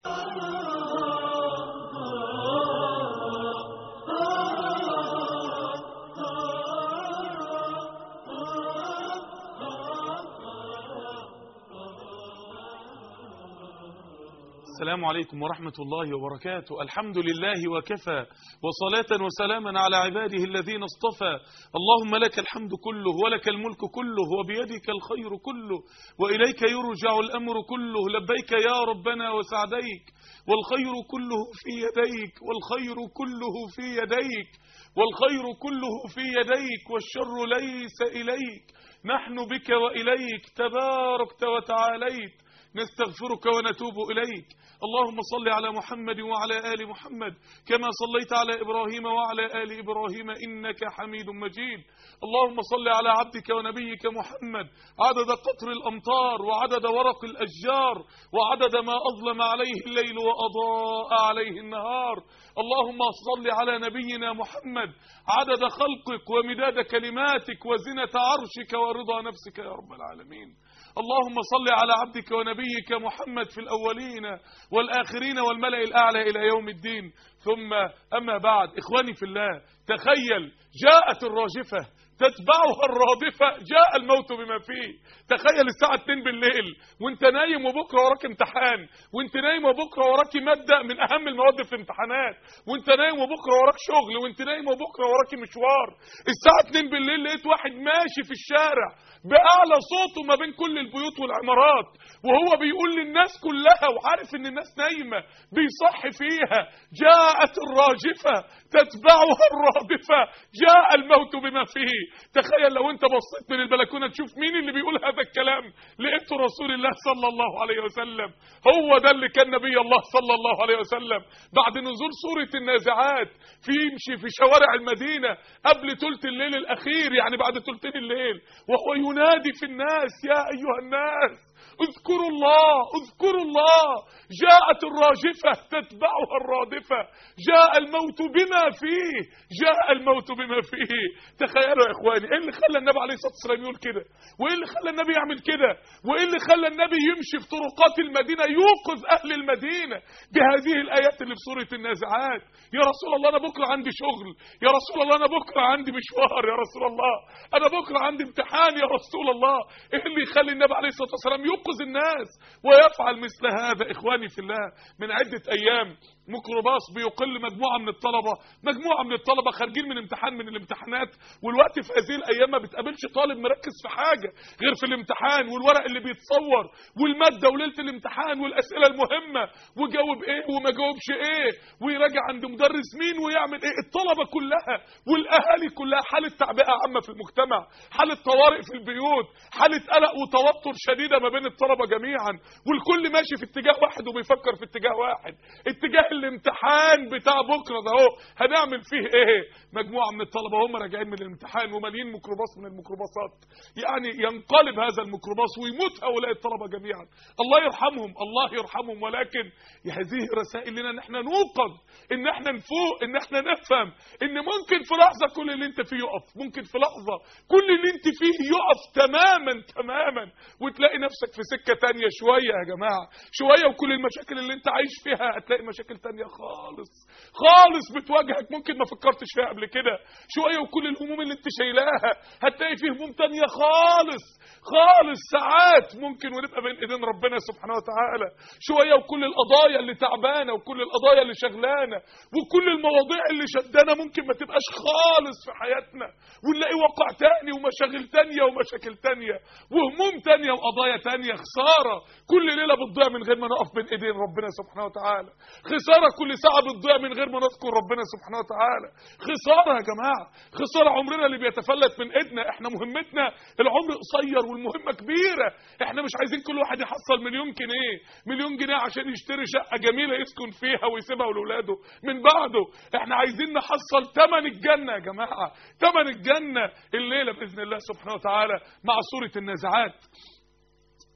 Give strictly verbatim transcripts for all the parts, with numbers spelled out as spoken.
السلام عليكم ورحمة الله وبركاته. الحمد لله وكفى، وصلاة وسلاما على عباده الذين اصطفى. اللهم لك الحمد كله ولك الملك كله وبيدك الخير كله وإليك يرجع الأمر كله. لبيك يا ربنا وسعديك، والخير كله في يديك، والخير كله في يديك، والخير كله في يديك، والشر ليس إليك. نحن بك وإليك تباركت وتعاليت، نستغفرك ونتوب إليك. اللهم صل على محمد وعلى آل محمد كما صليت على إبراهيم وعلى آل إبراهيم إنك حميد مجيد. اللهم صل على عبدك ونبيك محمد عدد قطر الأمطار وعدد ورق الأشجار وعدد ما أظلم عليه الليل وأضاء عليه النهار. اللهم صل على نبينا محمد عدد خلقك ومداد كلماتك وزنة عرشك ورضا نفسك يا رب العالمين. اللهم صل على عبدك ونبيك محمد في الأولين والآخرين والملأ الأعلى إلى يوم الدين. ثم أما بعد، إخواني في الله، تخيل جاءت الراجفة تتبعها الرادفة، جاء الموت بما فيه. تخيل الساعة اتنين بالليل وانت نايم وبكرة وراك امتحان، وانت نايم وبكرة وراك مادة من أهم المواد في الامتحانات، وانت نايم وبكرة وراك شغل، وانت نايم وبكرة وراك مشوار. الساعة اتنين بالليل لقيت واحد ماشي في الشارع بأعلى صوته ما بين كل البيوت والعمارات، وهو بيقول للناس كلها وعارف ان الناس نايمة بيصحي فيها: جاءت الراجفة تتبعها الرادفة، جاء الموت بما فيه. تخيل لو انت بصيت من البلكونة تشوف مين اللي بيقول هذا الكلام، لقيته رسول الله صلى الله عليه وسلم. هو ده اللي كان نبي الله صلى الله عليه وسلم بعد نزول سورة النازعات في يمشي في شوارع المدينة قبل ثلث الليل الأخير، يعني بعد ثلثين الليل، وهو ينادي في الناس: يا أيها الناس اذكروا الله اذكروا الله، جاءت الراجفة تتبعها الرادفة، جاء الموت بما فيه، جاء الموت بما فيه. تخيلوا يا اخواني، ايه اللي خلى النبي عليه الصلاة والسلام يقول كده؟ وايه اللي خلى النبي يعمل كده؟ وايه اللي خلى النبي يمشي في طرقات المدينة يوقظ اهل المدينة بهذه الايات اللي في سورة النازعات؟ يا رسول الله انا بكرة عندي شغل، يا رسول الله انا بكرة عندي مشوار، يا رسول الله انا بكرة عندي امتحان، يا رسول الله. ايه اللي يخلي النبي عليه الصلاة والسلام يوقظ الناس ويفعل مثل هذا؟ اخواني في الله، من عدة ايام ميكروباص بيقل مجموعة من الطلبة، مجموعة من الطلبة خارجين من امتحان من الامتحانات، والوقت في هذه الايام ما بتقابلش طالب مركز في حاجة غير في الامتحان والورق اللي بيتصور والمادة وليلة الامتحان والاسئلة المهمة، وجاوب ايه وما جاوبش ايه، ويراجع عند مدرس مين ويعمل ايه. الطلبة كلها والاهالي كلها حالة تعبئة عامة في المجتمع، حالة طوارئ في البيوت، حالة قلق وتوتر شديدة ما بين الطلبة جميعا، والكل ماشي في اتجاه واحد وبيفكر في اتجاه واحد، اتجاه الامتحان بتاع بكرة ده اهو هنعمل فيه ايه. مجموعة من الطلبة هم راجعين من الامتحان ومالين ميكروباص من الميكروباصات، يعني ينقلب هذا الميكروباص ويموت هؤلاء الطلبة جميعا، الله يرحمهم الله يرحمهم. ولكن هذه رسائل لنا ان احنا نوقظ، ان احنا نفوق، ان احنا نفهم ان ممكن في لحظة كل اللي انت فيه يقف، ممكن في لحظة كل اللي انت فيه يقف تماما تماما، وتلاقي نفسك في سكة تانية شوية يا جماعة، شوية وكل المشاكل اللي انت عايش فيها هتلاقي مشاكل تانية خالص خالص بتواجهك ممكن ما فكرتش فيها قبل كده. شوية وكل الهموم اللي انت شايلاها هتلاقي فيه هموم تانية خالص خالص. ساعات ممكن ونبقى بين ايدين ربنا سبحانه وتعالى. شوية وكل القضايا اللي تعبانة وكل القضايا اللي شغلانة وكل المواضيع اللي شدنا ممكن ما تبقاش خالص في حياتنا، ونلاقي واقع تاني ومشاغل تانية ومشاكل تانية وهموم تانية وقضايا تانية. خسارة كل ليلة بتضيع من غير ما نقف بين ايدين ربنا سبحانه وتعالى، خسارة كل ساعة بتضيع من غير ما نذكر ربنا سبحانه وتعالى، خسارة يا جماعة، خسارة عمرنا اللي بيتفلت من ايدنا. احنا مهمتنا العمر قصير والمهمة كبيرة، احنا مش عايزين كل واحد يحصل مليون جنيه مليون جنيه عشان يشتري شقة جميلة يسكن فيها ويسيبها لأولاده من بعده. احنا عايزين نحصل ثمن الجنة يا جماعة، ثمن الجنة الليلة بإذن الله سبحانه وتعالى مع سورة النازعات.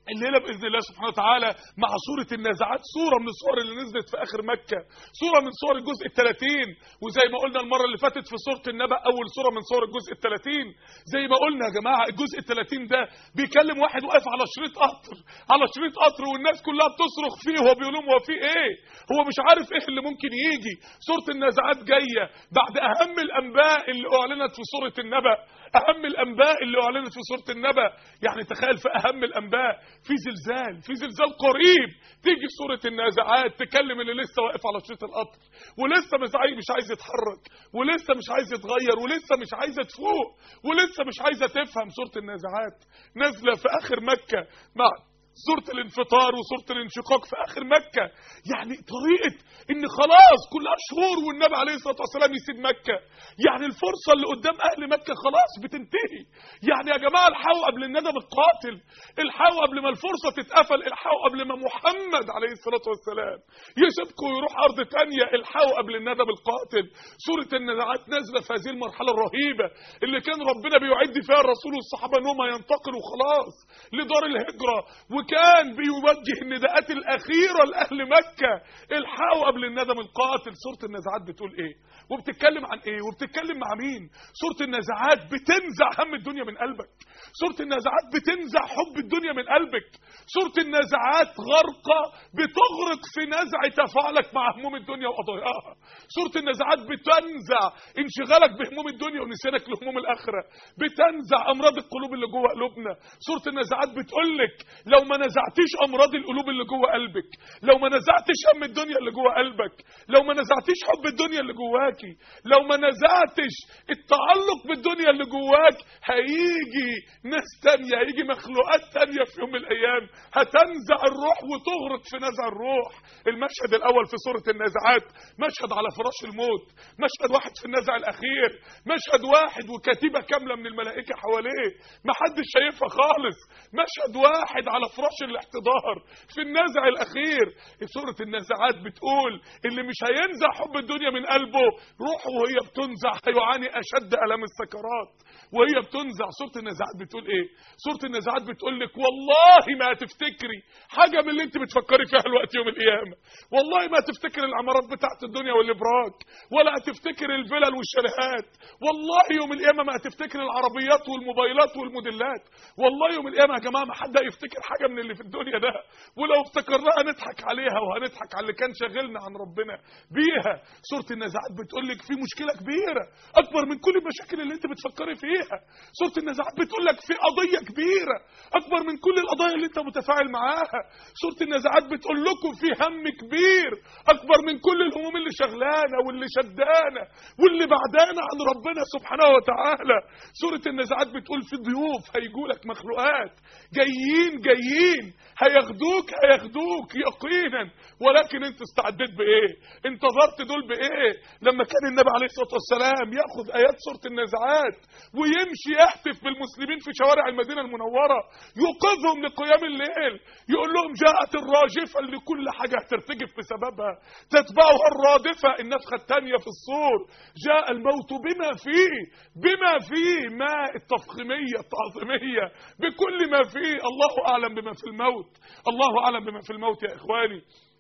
الليله باذن الله سبحانه وتعالى مع سوره النازعات، سوره من السور اللي نزلت في اخر مكه، سوره من سور الجزء الثلاثين، وزي ما قلنا المره اللي فاتت في سوره النبأ اول سوره من سور الجزء الثلاثين. زي ما قلنا يا جماعه الجزء الثلاثين ده بيكلم واحد واقف على شريط قطر، على شريط قطر والناس كلها بتصرخ فيه وهو بيقول لهم هو في ايه؟ هو مش عارف ايه اللي ممكن يجي. سوره النازعات جايه بعد اهم الانباء اللي اعلنت في سوره النبأ، اهم الانباء اللي اعلنت في سوره النبأ. يعني تخيل في اهم الانباء في زلزال، في زلزال قريب، تيجي سوره النازعات تكلم اللي لسه واقف على شريط القطر ولسه مش عايز مش عايز يتحرك، ولسه مش عايز يتغير، ولسه مش عايزه تفوق، ولسه مش عايزه تفهم. سوره النازعات نازله في اخر مكه مع سورة الانفطار وسورة الانشقاق في آخر مكة. يعني طريقة إن خلاص كلها شهور والنبي عليه الصلاة والسلام يسيب مكة، يعني الفرصة اللي قدام أهل مكة خلاص بتنتهي. يعني يا جماعة الحقوا قبل الندم القاتل، الحقوا قبل ما الفرصة تتقفل، الحقوا قبل ما محمد عليه الصلاة والسلام يسيبكم ويروح أرض تانية، الحقوا قبل الندم القاتل. سورة النازعات نازلة في هذه المرحلة الرهيبة اللي كان ربنا بيعد فيها الرسول والصحابة إنهم ينتقلوا خلاص لدار الهجرة، وكان بيوجه النداءات الأخيرة لأهل مكة، الحقوا قبل الندم القاتل. سورة النازعات بتقول إيه؟ وبتتكلم عن إيه؟ وبتتكلم مع مين؟ سورة النازعات بتنزع هم الدنيا من قلبك، سورة النازعات بتنزع حب الدنيا من قلبك، سورة النازعات غرقة بتغرق في نزع تفاعلك مع هموم الدنيا وقضاياها، سورة النازعات بتنزع انشغالك بهموم الدنيا ونسيانك لهموم الآخرة، بتنزع أمراض القلوب اللي جوه قلوبنا. سورة النازعات بتقولك لو ما نزعتيش أمراض القلوب اللي جوه قلبك، لو ما نزعتش هم الدنيا اللي جوه قلبك، لو ما نزعتيش حب الدنيا اللي جواكي، لو ما نزعتش التعلق بالدنيا اللي جواك، هيجي ناس تانية، هيجي مخلوقات تانية في يوم من الأيام هتنزع الروح وتغرق في نزع الروح. المشهد الأول في سورة النازعات مشهد على فراش الموت، مشهد واحد في النزع الأخير، مشهد واحد وكتيبة كاملة من الملائكة حواليه محدش شايفها خالص، مشهد واحد على فراش الاحتضار في النزع الأخير. سورة النازعات بتقول اللي مش هينزع حب الدنيا من قلبه روحه وهي بتنزع هيعاني أشد ألم السكرات وهي بتنزع. سورة النازعات بتقول ايه؟ سورة النازعات بتقول لك والله ما هتفتكري حاجة من اللي انت بتفكري فيها الوقت يوم القيامة، والله ما هتفتكر العمارات بتاعت الدنيا والابراج، ولا هتفتكر الفلل والشاليهات، والله يوم القيامة ما هتفتكر العربيات والموبايلات والموديلات، والله يوم القيامة يا جماعة ما حد يفتكر حاجة من اللي في الدنيا ده، ولو افتكرناها نضحك عليها وهنضحك على اللي كان شاغلنا عن ربنا بيها. سورة النازعات بتقول لك في مشكلة كبيرة اكبر من كل المشاكل اللي انت بتفكري فيها. سورة النازعات بتقول لك في قضية كبيرة اكبر من كل القضايا اللي انت متفاعل معاها. سورة النازعات بتقول لكم في هم كبير اكبر من كل الهموم اللي شغلانا واللي شدانا واللي بعدانا عن ربنا سبحانه وتعالى. سورة النازعات بتقول في ضيوف هيجوا لك، مخلوقات جايين جايين هياخدوك هياخدوك يقينا، ولكن انت استعدت بايه؟ انتظرت دول بايه؟ لما كان النبي عليه الصلاة والسلام ياخذ ايات سورة النازعات ويمشي يهتف بالمسلمين في شوارع المدينة المنورة يوقظهم لقيام الليل، يقول لهم جاءت الراجفة اللي كل حاجة هترتجف بسببها تتبعها الرادفة، النفخة الثانية في الصور، جاء الموت بما فيه، بما فيه ما التفخيمية التعظيمية بكل ما فيه. الله أعلم بما في الموت، الله أعلم بما في الموت يا إخواني.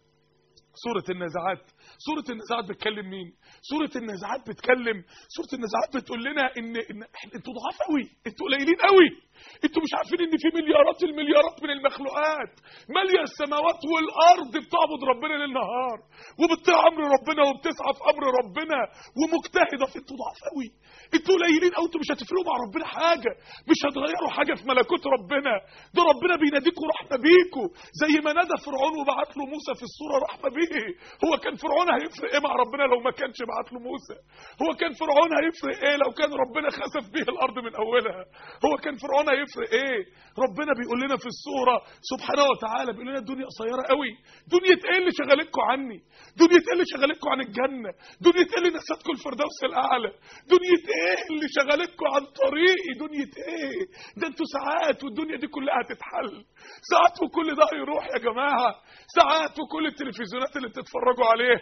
سورة النازعات، سورة النازعات بتكلم مين؟ سورة النازعات بتكلم سورة النازعات بتقول لنا ان, إن انتوا ضعاف قوي، انتوا قليلين قوي، انتوا مش عارفين ان في مليارات المليارات من المخلوقات ماليه السماوات والارض بتعبد ربنا ليل نهار وبتطيع امر ربنا وبتسعى في امر ربنا ومجتهده. في انتوا ضعاف قوي، انتوا قليلين قوي، انتوا مش هتفرقوا مع ربنا حاجه، مش هتغيروا حاجه في ملكوت ربنا، ده ربنا بيناديكوا رحمه بيكوا زي ما نادى فرعون وبعت له موسى في الصوره رحمه بيه. هو كان فرعون هيفرق ايه مع ربنا لو ما كانش بعت له موسى؟ هو كان فرعون هيفرق ايه لو كان ربنا خسف به الارض من اولها؟ هو كان فرعون هيفرق ايه؟ ربنا بيقول لنا في السوره سبحانه وتعالى بيقول لنا الدنيا قصيره قوي، دنيا ايه اللي شغلتكم عني؟ دنيا ايه اللي شغلتكم عن الجنه؟ دنيا ايه اللي نسيتكم الفردوس الاعلى؟ دنيا ايه اللي شغلتكم عن طريقي؟ دنيا ايه؟ ده انتوا ساعات والدنيا دي كلها هتتحل، ساعات وكل ده هيروح يا جماعه، ساعات وكل التلفزيونات اللي بتتفرجوا عليها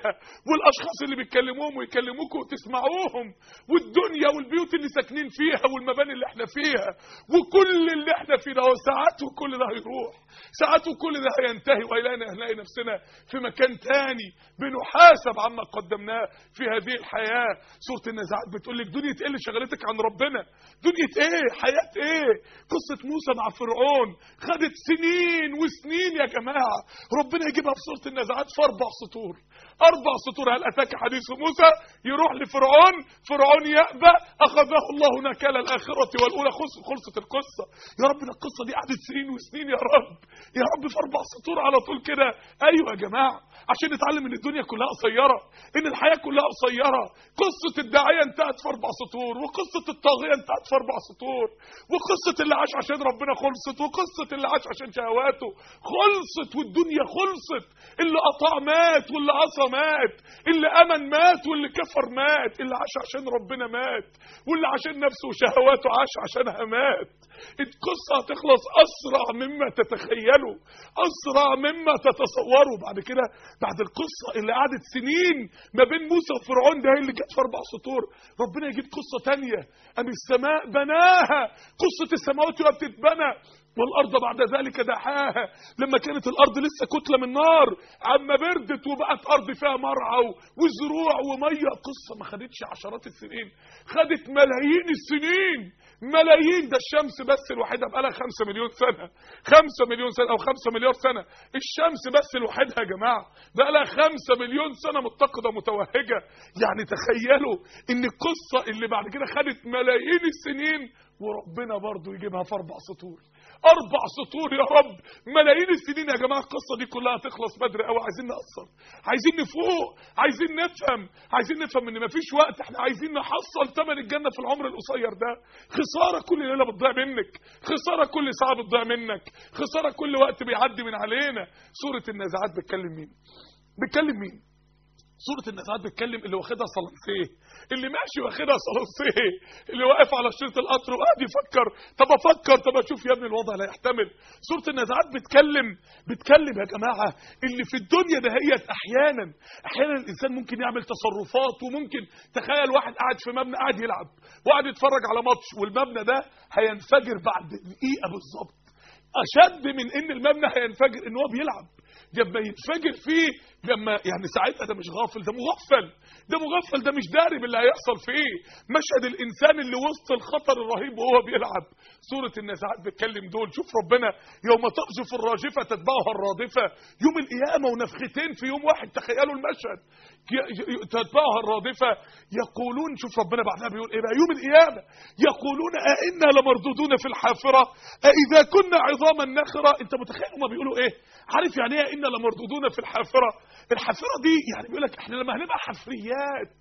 فيها، والاشخاص اللي بيتكلموهم ويكلموكم وتسمعوهم، والدنيا والبيوت اللي ساكنين فيها والمباني اللي احنا فيها وكل اللي احنا فيه ده، ساعات وكل ده هيروح، ساعات وكل ده هينتهي، وهنلاقي نفسنا في مكان تاني بنحاسب عما قدمناه في هذه الحياه. سوره النازعات بتقول لك دنيا ايه اللي شغلتك عن ربنا؟ دنيا ايه؟ حياه ايه؟ قصه موسى مع فرعون خدت سنين وسنين يا جماعه، ربنا يجيبها في سوره النازعات في اربع سطور. اربع سطور. هل اتاك حديث موسى؟ يروح لفرعون، فرعون يأبى، اخذه الله نكال الاخره والاولى. خلصت القصه. يا رب القصه دي قعدت سنين وسنين يا رب، يا رب في اربع سطور على طول كده. ايوه يا جماعه، عشان نتعلم ان الدنيا كلها قصيره، ان الحياه كلها قصيره. قصه الداعيه انتهت في اربع سطور، وقصه الطاغيه انتهت في اربع سطور، وقصه اللي عاش عشان ربنا خلصت، وقصه اللي عاش عشان شهواته خلصت، والدنيا خلصت. اللي قطع مات، واللي عصى مات، اللي امن مات، واللي كفر مات، اللي عاش عشان ربنا مات، واللي عشان نفسه وشهواته عاش عشانها مات. القصه هتخلص اسرع مما تتخيلوا، اسرع مما تتصوروا. بعد كده بعد القصه اللي قعدت سنين ما بين موسى وفرعون ده اللي جت في اربع سطور، ربنا يجيب قصه ثانيه. ام السماء بناها، قصه السماوات وهي بتتبنى، والارض بعد ذلك دحاها. لما كانت الارض لسه كتله من نار، عما بردت وبقت ارض فيها مرعى وزروع وميه. قصه ما خدتش عشرات السنين، خدت ملايين السنين، ملايين. ده الشمس بس الوحيده بقى لها خمسة مليون سنه، خمسة مليون سنه او خمسة مليار سنه. الشمس بس الوحيدها يا جماعه بقى لها خمسة مليون سنه متقده متوهجه. يعني تخيلوا ان القصه اللي بعد كده خدت ملايين السنين، وربنا برضو يجيبها في اربع سطور. اربع سطور يا رب، ملايين السنين يا جماعه. القصه دي كلها تخلص بدري قوي. عايزين نقصر، عايزين نفوق، عايزين نفهم، عايزين نفهم ان مفيش وقت. احنا عايزين نحصل ثمن الجنه في العمر القصير ده. خساره كل ليله بتضيع منك، خساره كل ساعه بتضيع منك، خساره كل وقت بيعدي من علينا. سوره النازعات بتكلم مين؟ بتكلم مين؟ سورة النازعات بتكلم اللي واخدها صلنسيه، اللي ماشي واخدها صلنسيه، اللي واقف على شريط القطر وقاعد يفكر طب افكر طب اشوف يا ابني الوضع لا يحتمل. سورة النازعات بتكلم بتكلم يا جماعة اللي في الدنيا دهيت احيانا احيانا الانسان ممكن يعمل تصرفات، وممكن تخيل واحد قاعد في مبنى قاعد يلعب وقاعد يتفرج على ماتش، والمبنى ده هينفجر بعد دقيقة بالظبط. اشد من ان المبنى هينفجر ان هو بيلعب. لما يتفجر فيه، لما يعني ساعتها ده مش غافل، ده مغفل، ده مغفل، ده مش داري باللي هيحصل فيه. مشهد الانسان اللي وسط الخطر الرهيب وهو بيلعب. سورة النازعات بتكلم دول. شوف ربنا يوم ترجف الراجفة تتبعها الرادفة، يوم القيامة ونفختين في يوم واحد. تخيلوا المشهد، تتبعها الرادفة يقولون. شوف ربنا بعدها بيقول ايه بقى؟ يوم القيامة يقولون أئنا لمردودون في الحافرة أئذا كنا عظاما نخرة. انت متخيل هما بيقولوا ايه؟ عارف يعني ايه إنا لمردودون في الحافرة؟ الحافرة دي يعني بيقول لك احنا لما هنبقى حفريات،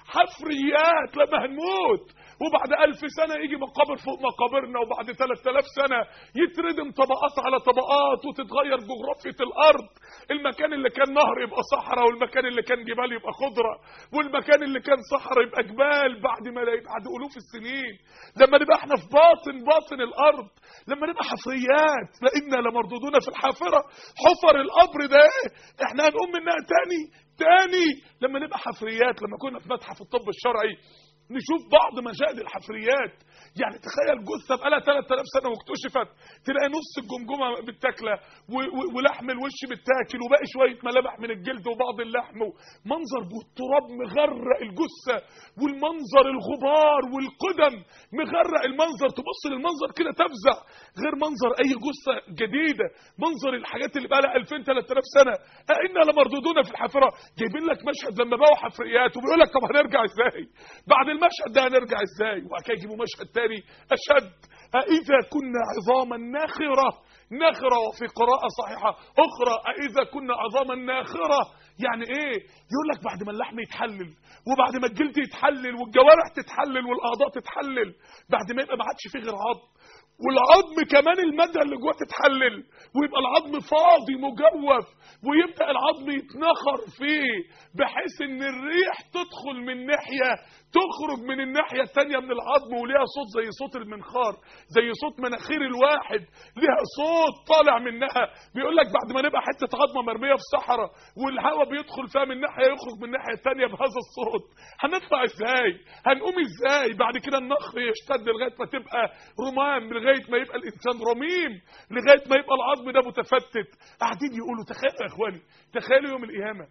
حفريات لما هنموت، وبعد ألف سنة يجي مقابر فوق مقابرنا، وبعد ثلاثة آلاف سنة يتردم طبقات على طبقات، وتتغير جغرافية الأرض. المكان اللي كان نهر يبقى صحراء، والمكان اللي كان جبال يبقى خضرة، والمكان اللي كان صحراء يبقى جبال بعد ما بعد ألوف السنين. لما نبقى احنا في باطن باطن الأرض، لما نبقى حفريات، لإنا لمردودون في الحافرة. حفر القبر ده احنا هنقوم منها تاني تاني لما نبقى حفريات. لما كنا في متحف الطب الشرعي نشوف بعض مشاهد الحفريات، يعني تخيل جثه بقالها ثلاثة آلاف سنه واكتشفت، تلاقي نص الجمجمه متاكله ولحم الوش متاكل، وباقي شويه ملامح من الجلد وبعض اللحم، منظر والتراب مغرق الجثه، والمنظر الغبار والقدم مغرق المنظر. تبص للمنظر كده تفزع، غير منظر اي جثه جديده، منظر الحاجات اللي بقى لها ألفين ثلاثة آلاف سنه. أئنا لمردودون في الحافره. جايبين لك مشهد لما بقوا حفريات، وبيقول لك طب هنرجع ازاي بعد المشهد ده؟ هنرجع ازاي؟ وبعد كده يجيبوا مشهد تاني اشد. أإذا كنا عظاما ناخرة، ناخرة وفي قراءة صحيحة أخرى أإذا كنا عظاما ناخرة. يعني إيه؟ يقول لك بعد ما اللحم يتحلل، وبعد ما الجلد يتحلل، والجوارح تتحلل، والأعضاء تتحلل، بعد ما يبقى ما عادش فيه غير عظم، والعظم كمان المادة اللي جوه تتحلل، ويبقى العظم فاضي مجوف، ويبدأ العظم يتنخر فيه بحيث ان الريح تدخل من ناحية تخرج من الناحية التانية من العظم، وليها صوت زي صوت المنخار، زي صوت مناخير الواحد، ليها صوت طالع منها. بيقول لك بعد ما نبقى حتة عظمة مرمية في صحراء والهواء بيدخل فيها من ناحية يخرج من الناحية التانية بهذا الصوت، هنطلع ازاي؟ هنقوم ازاي؟ بعد كده النخر يشتد لغاية ما تبقى رمام، لغاية ما يبقى الانسان رميم، لغاية ما يبقى العظم ده متفتت. قاعدين يقولوا تخيلوا يا اخواني، تخيلوا يوم القيامة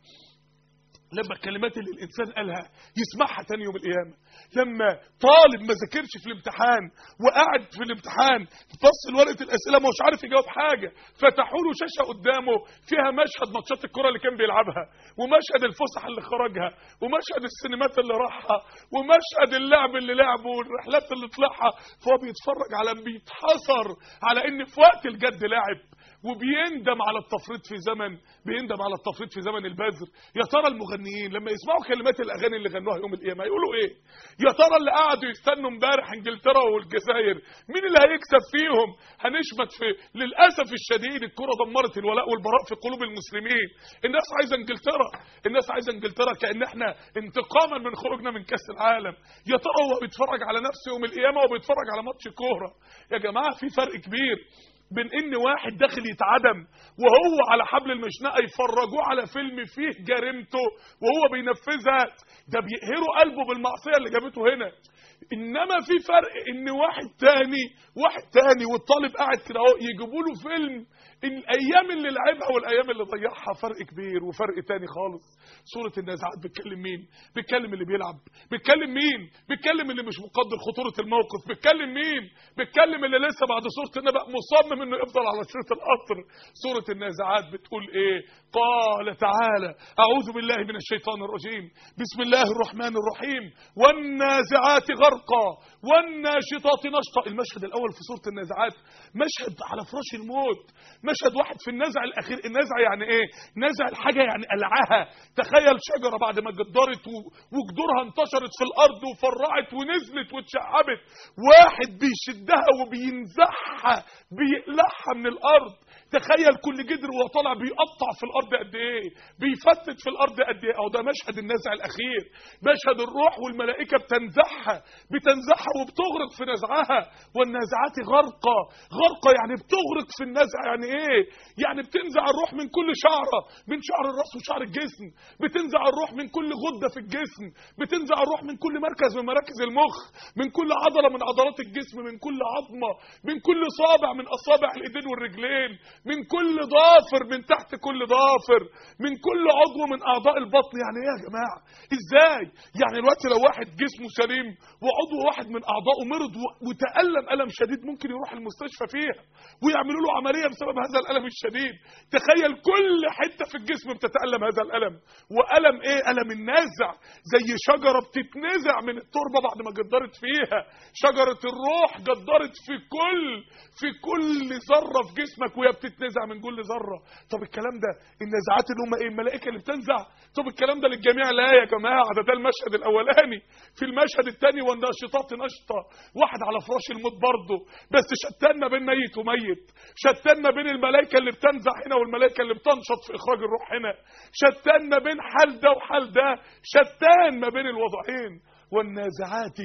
لما الكلمات اللي الانسان قالها يسمعها تاني يوم القيامه، لما طالب ما ذاكرش في الامتحان وقاعد في الامتحان بص لورقه الاسئله ما هوش عارف يجاوب حاجه، فتحوا له شاشه قدامه فيها مشهد ماتشات الكره اللي كان بيلعبها، ومشهد الفسح اللي خرجها، ومشهد السينمات اللي راحها، ومشهد اللعب اللي لعبه، والرحلات اللي طلعها، فهو بيتفرج على بيتحسر على ان في وقت الجد لعب، وبيندم على التفريط في زمن بيندم على التفريط في زمن البذر. يا ترى المغنيين لما يسمعوا كلمات الاغاني اللي غنوها يوم القيامه يقولوا ايه؟ يا ترى اللي قعدوا يستنوا امبارح انجلترا والجزائر مين اللي هيكسب فيهم؟ هنشمت في للاسف الشديد الكره دمرت الولاء والبراء في قلوب المسلمين. الناس عايزه انجلترا، الناس عايزه انجلترا كأن احنا انتقاما من خروجنا من كاس العالم. يا ترى هو بيتفرج على نفسه يوم القيامه وبيتفرج على ماتش كوره؟ يا جماعه في فرق كبير بين ان واحد داخل يتعدم وهو على حبل المشنقه يفرجوه على فيلم فيه جريمته وهو بينفذها، ده بيقهروا قلبه بالمعصيه اللي جابته هنا. انما في فرق ان واحد تاني واحد تاني والطالب قاعد كده اهو يجيبوا له فيلم الايام اللي لعبها والايام اللي ضيعها، فرق كبير وفرق تاني خالص. سوره النازعات بتكلم مين؟ بتكلم اللي بيلعب. بتكلم مين؟ بتكلم اللي مش مقدر خطوره الموقف. بتكلم مين؟ بتكلم اللي لسه بعد سوره النبأ مصمم انه يفضل على شريط القطر. سوره النازعات بتقول ايه؟ قال تعالى اعوذ بالله من الشيطان الرجيم، بسم الله الرحمن الرحيم، والنازعات غرقا والناشطات نشطا. المشهد الاول في سوره النازعات مشهد على فراش الموت، مشهد واحد في النزع الاخير. النزع يعني ايه؟ نزع الحاجه يعني قلعها. تخيل شجره بعد ما جدرت وجذورها انتشرت في الارض وفرعت ونزلت واتشعبت، واحد بيشدها وبينزعها بيقلعها من الارض. تخيل كل جدر وهو طالع بيقطع في الارض قد ايه، بيفتت في الارض قد ايه. او ده مشهد النزع الاخير، مشهد الروح والملائكه بتنزعها بتنزعها وبتغرق في نزعها. والنازعات غرقا، غرقا يعني بتغرق في النزع. يعني ايه؟ يعني بتنزع الروح من كل شعره، من شعر الراس وشعر الجسم، بتنزع الروح من كل غده في الجسم، بتنزع الروح من كل مركز من مراكز المخ، من كل عضله من عضلات الجسم، من كل عظمه، من كل صابع من اصابع الايدين والرجلين، من كل ضافر من تحت كل ضافر، من كل عضو من اعضاء البطن. يعني ايه يا جماعه؟ ازاي؟ يعني الوقت لو واحد جسمه سليم وعضو واحد من اعضائه مرض وتألم الم شديد ممكن يروح المستشفى فيها ويعملوا له عمليه بسبب هذا الالم الشديد. تخيل كل حته في الجسم بتتألم هذا الالم. والم ايه؟ الم النزع، زي شجره بتتنزع من التربه بعد ما جدرت فيها. شجره الروح جدرت في كل في كل ذره في جسمك وهي بتتنزع من كل ذره. طب الكلام ده النزعات اللي هم ايه؟ الملائكه اللي بتنزع؟ طب الكلام ده للجميع؟ لا يا جماعه، ده ده المشهد الاولاني. في المشهد الثاني والناشطات نشطه، واحد على فراش الموت برضه، بس شتان ما بين ميت وميت، شتان ما بين الملائكه اللي بتنزع هنا والملائكه اللي بتنشط في اخراج الروح هنا، شتان ما بين حال ده وحال ده، شتان ما بين الوضعين. والنازعات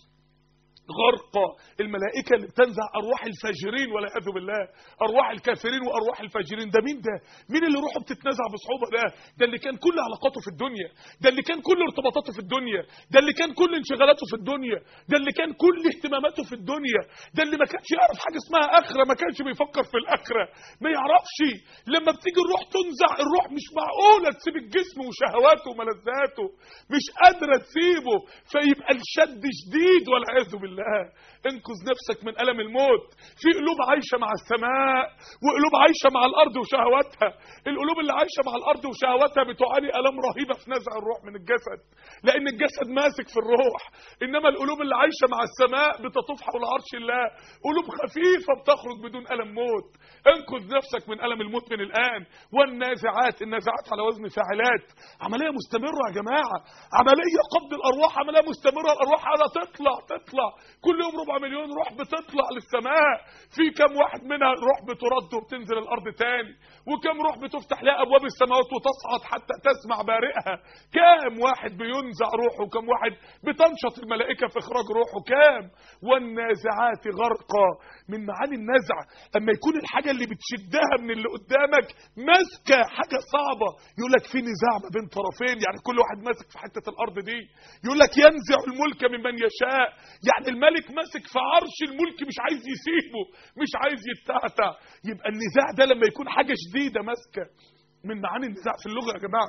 غرقا، الملائكة اللي بتنزع أرواح الفاجرين والعياذ بالله، أرواح الكافرين وأرواح الفاجرين. ده مين ده؟ مين اللي روحه بتتنزع بصعوبة ده؟ ده اللي كان كل علاقاته في الدنيا، ده اللي كان كل ارتباطاته في الدنيا، ده اللي كان كل انشغالاته في الدنيا، ده اللي كان كل اهتماماته في الدنيا، ده اللي ما كانش يعرف حاجة اسمها آخرة، ما كانش بيفكر في الآخرة، ما يعرفش. لما بتيجي الروح تنزع، الروح مش معقولة تسيب الجسم وشهواته وملذاته، مش قادرة تسيبه، فيبقى الشد شديد والعياذ بالله. انقذ نفسك من ألم الموت. في قلوب عايشة مع السماء وقلوب عايشة مع الأرض وشهواتها. القلوب اللي عايشة مع الأرض وشهواتها بتعاني ألم رهيبة في نزع الروح من الجسد، لأن الجسد ماسك في الروح. إنما القلوب اللي عايشة مع السماء بتطوف حول عرش الله، قلوب خفيفة بتخرج بدون ألم موت. انقذ نفسك من ألم الموت من الآن. والنازعات، النازعات على وزن فاعلات، عملية مستمرة يا جماعة، عملية قبض الأرواح، عملية مستمرة. الأرواح على تطلع تطلع كل يوم ربع مليون روح بتطلع للسماء، في كم واحد منها روح بترد وبتنزل الارض تاني، وكم روح بتفتح لها ابواب السماوات وتصعد حتى تسمع بارئها، كام واحد بينزع روحه، وكم واحد بتنشط الملائكه في اخراج روحه، كام. والنازعات غرقا، من معاني النزع اما يكون الحاجه اللي بتشدها من اللي قدامك ماسكه حاجه صعبه، يقول لك في نزاع ما بين طرفين، يعني كل واحد ماسك في حته الارض دي، يقول لك ينزع الملك ممن يشاء، يعني الملك ماسك في عرش الملك مش عايز يسيبه، مش عايز يتعتع. يبقى النزاع ده لما يكون حاجه شديده ماسكه. من معاني النزاع في اللغه يا جماعه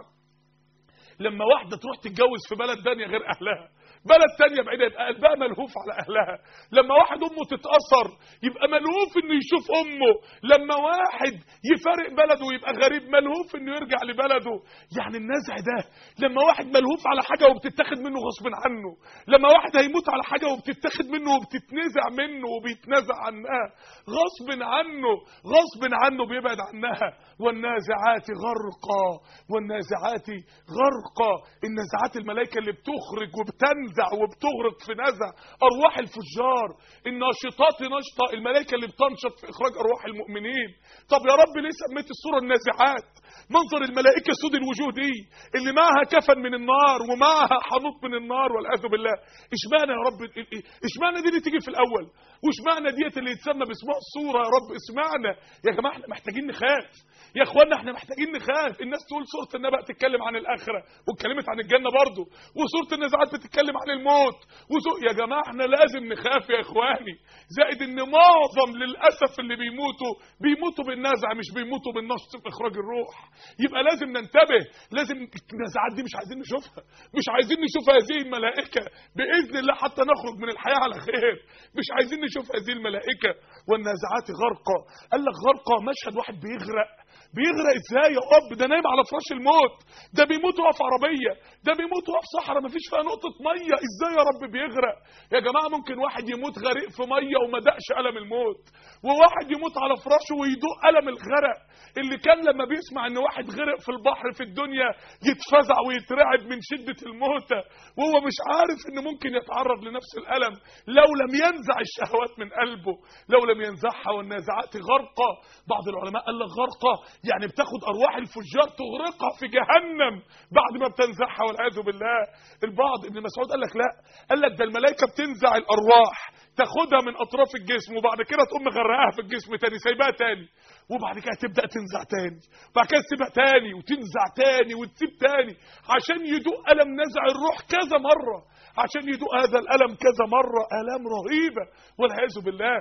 لما واحده تروح تتجوز في بلد تانية غير اهلها، بلد تانية بعيدة، يبقى قلبها ملهوف على اهلها. لما واحد امه تتأثر يبقى ملهوف انه يشوف امه. لما واحد يفارق بلده يبقى غريب ملهوف انه يرجع لبلده. يعني النزع ده لما واحد ملهوف على حاجة وبتتاخد منه غصب عنه، لما واحد هيموت على حاجة وبتتاخد منه وبتتنزع منه وبيتنزع عنها غصب عنه، غصب عنه بيبعد عنها. والنازعات غرقا، والنازعات غرقا، النزعات الملائكة اللي بتخرج وبتنزع وبتغرق في نزع ارواح الفجار. الناشطات نشطة، الملائكة اللي بتنشط في اخراج ارواح المؤمنين. طب يا رب ليه سميت السورة النازعات؟ منظر الملائكة سود الوجوه دي اللي معها كفن من النار ومعها حنوط من النار والعياذ بالله، اشمعنى يا رب؟ اشمعنى دي اللي تيجي في الاول؟ واشمعنى ديت اللي يتسمى باسمها السورة يا رب؟ اسمعنا يا جماعة، احنا محتاجين نخاف يا اخوانا، احنا محتاجين نخاف. الناس تقول سورة النبأ تتكلم عن الاخرة واتكلمت عن الجنة برضو، وسورة النازعات بتتكلم عن الموت وسورة... يا جماعة احنا لازم نخاف يا اخواني. زائد ان معظم للاسف اللي بيموتوا بيموتوا بالنزع، مش بيموتوا بالنشط في اخراج الروح. يبقى لازم ننتبه، لازم النزعات دي مش عايزين نشوفها، مش عايزين نشوف هذه الملائكة باذن الله حتى نخرج من الحياة على خير، مش عايزين نشوف هذه الملائكة. والنازعات غرقا، قال لك غرقا مشهد واحد بيغرق. بيغرق ازاي يا رب؟ ده نايم على فراش الموت، ده بيموت وهو في عربيه، ده بيموت وهو في صحراء مفيش فيها نقطه ميه، ازاي يا رب بيغرق؟ يا جماعه ممكن واحد يموت غريق في ميه وما دقش الم الموت، وواحد يموت على فراشه ويدوق الم الغرق. اللي كان لما بيسمع ان واحد غرق في البحر في الدنيا يتفزع ويترعب من شده الموتى، وهو مش عارف ان ممكن يتعرض لنفس الالم لو لم ينزع الشهوات من قلبه، لو لم ينزعها. والنازعات غرقا، بعض العلماء قال لك غرقا يعني بتاخد ارواح الفجار تغرقها في جهنم بعد ما بتنزعها والعياذ بالله. البعض ابن مسعود قال لك لا، قال لك ده الملائكه بتنزع الارواح تاخدها من اطراف الجسم وبعد كده تقوم مغرقها في الجسم تاني، سايبها تاني، وبعد كده تبدا تنزع تاني، وبعد كده تسيبها تاني وتنزع تاني وتسيب تاني، عشان يدوق الم نزع الروح كذا مره، عشان يدوق هذا الالم كذا مره، الام رهيبه والعياذ بالله.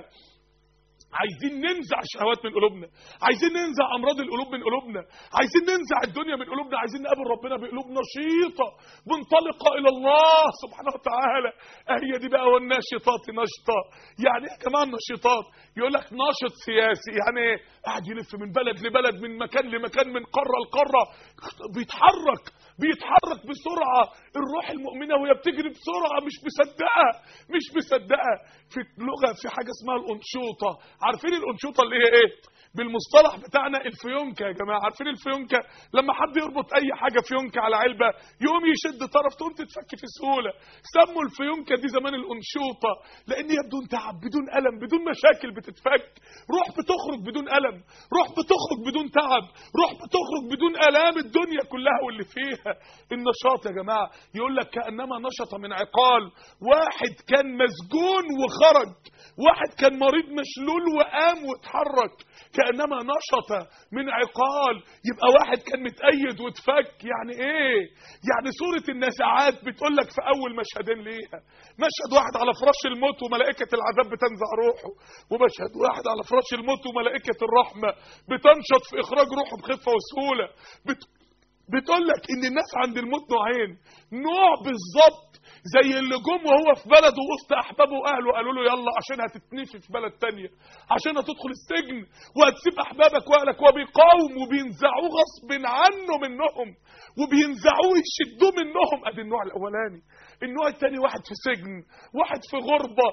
عايزين ننزع الشهوات من قلوبنا، عايزين ننزع امراض القلوب من قلوبنا، عايزين ننزع الدنيا من قلوبنا، عايزين نقابل ربنا بقلوب نشيطه منطلقه الى الله سبحانه وتعالى. هي دي بقى والناشطات نشطه. يعني ايه كمان نشطات؟ يقول لك ناشط سياسي، يعني ايه؟ قاعد يلف من بلد لبلد، من مكان لمكان، من قاره لقاره، بيتحرك بيتحرك بسرعه. الروح المؤمنه وهي بتجري بسرعه مش مصدقه مش مصدقه. في اللغه في حاجه اسمها الانشوطه، عارفين الانشوطه اللي هي ايه؟ بالمصطلح بتاعنا الفيونكه يا جماعه، عارفين الفيونكه؟ لما حد يربط اي حاجه فيونكه على علبه يقوم يشد طرف تقوم تتفك في سهوله. سموا الفيونكه دي زمان الانشوطه، لان هي بدون تعب بدون الم بدون مشاكل بتتفك. روح بتخرج بدون الم، روح بتخرج بدون تعب، روح بتخرج بدون الام الدنيا كلها واللي فيها. النشاط يا جماعه يقول لك كانما نشط من عقال، واحد كان مسجون وخرج، واحد كان مريض مشلول وقام واتحرك، كأنما نشط من عقال. يبقى واحد كان متأيد واتفك. يعني ايه؟ يعني سورة النازعات بتقول لك في اول مشهدين ليها، مشهد واحد على فراش الموت وملائكة العذاب بتنزع روحه، ومشهد واحد على فراش الموت وملائكة الرحمة بتنشط في اخراج روحه بخفة وسهولة. بت... بتقول لك ان الناس عند الموت نوعين، نوع بالظبط زي اللي جم وهو في بلده وسط احبابه واهله قالوا له يلا عشان هتتنفي في بلد تانية، عشان هتدخل السجن وهتسيب احبابك واهلك، وبيقاوم وبينزعوه غصب عنه منهم، وبينزعوه يشدوه منهم. ادي النوع الاولاني. النوع الثاني واحد في سجن، واحد في غربة،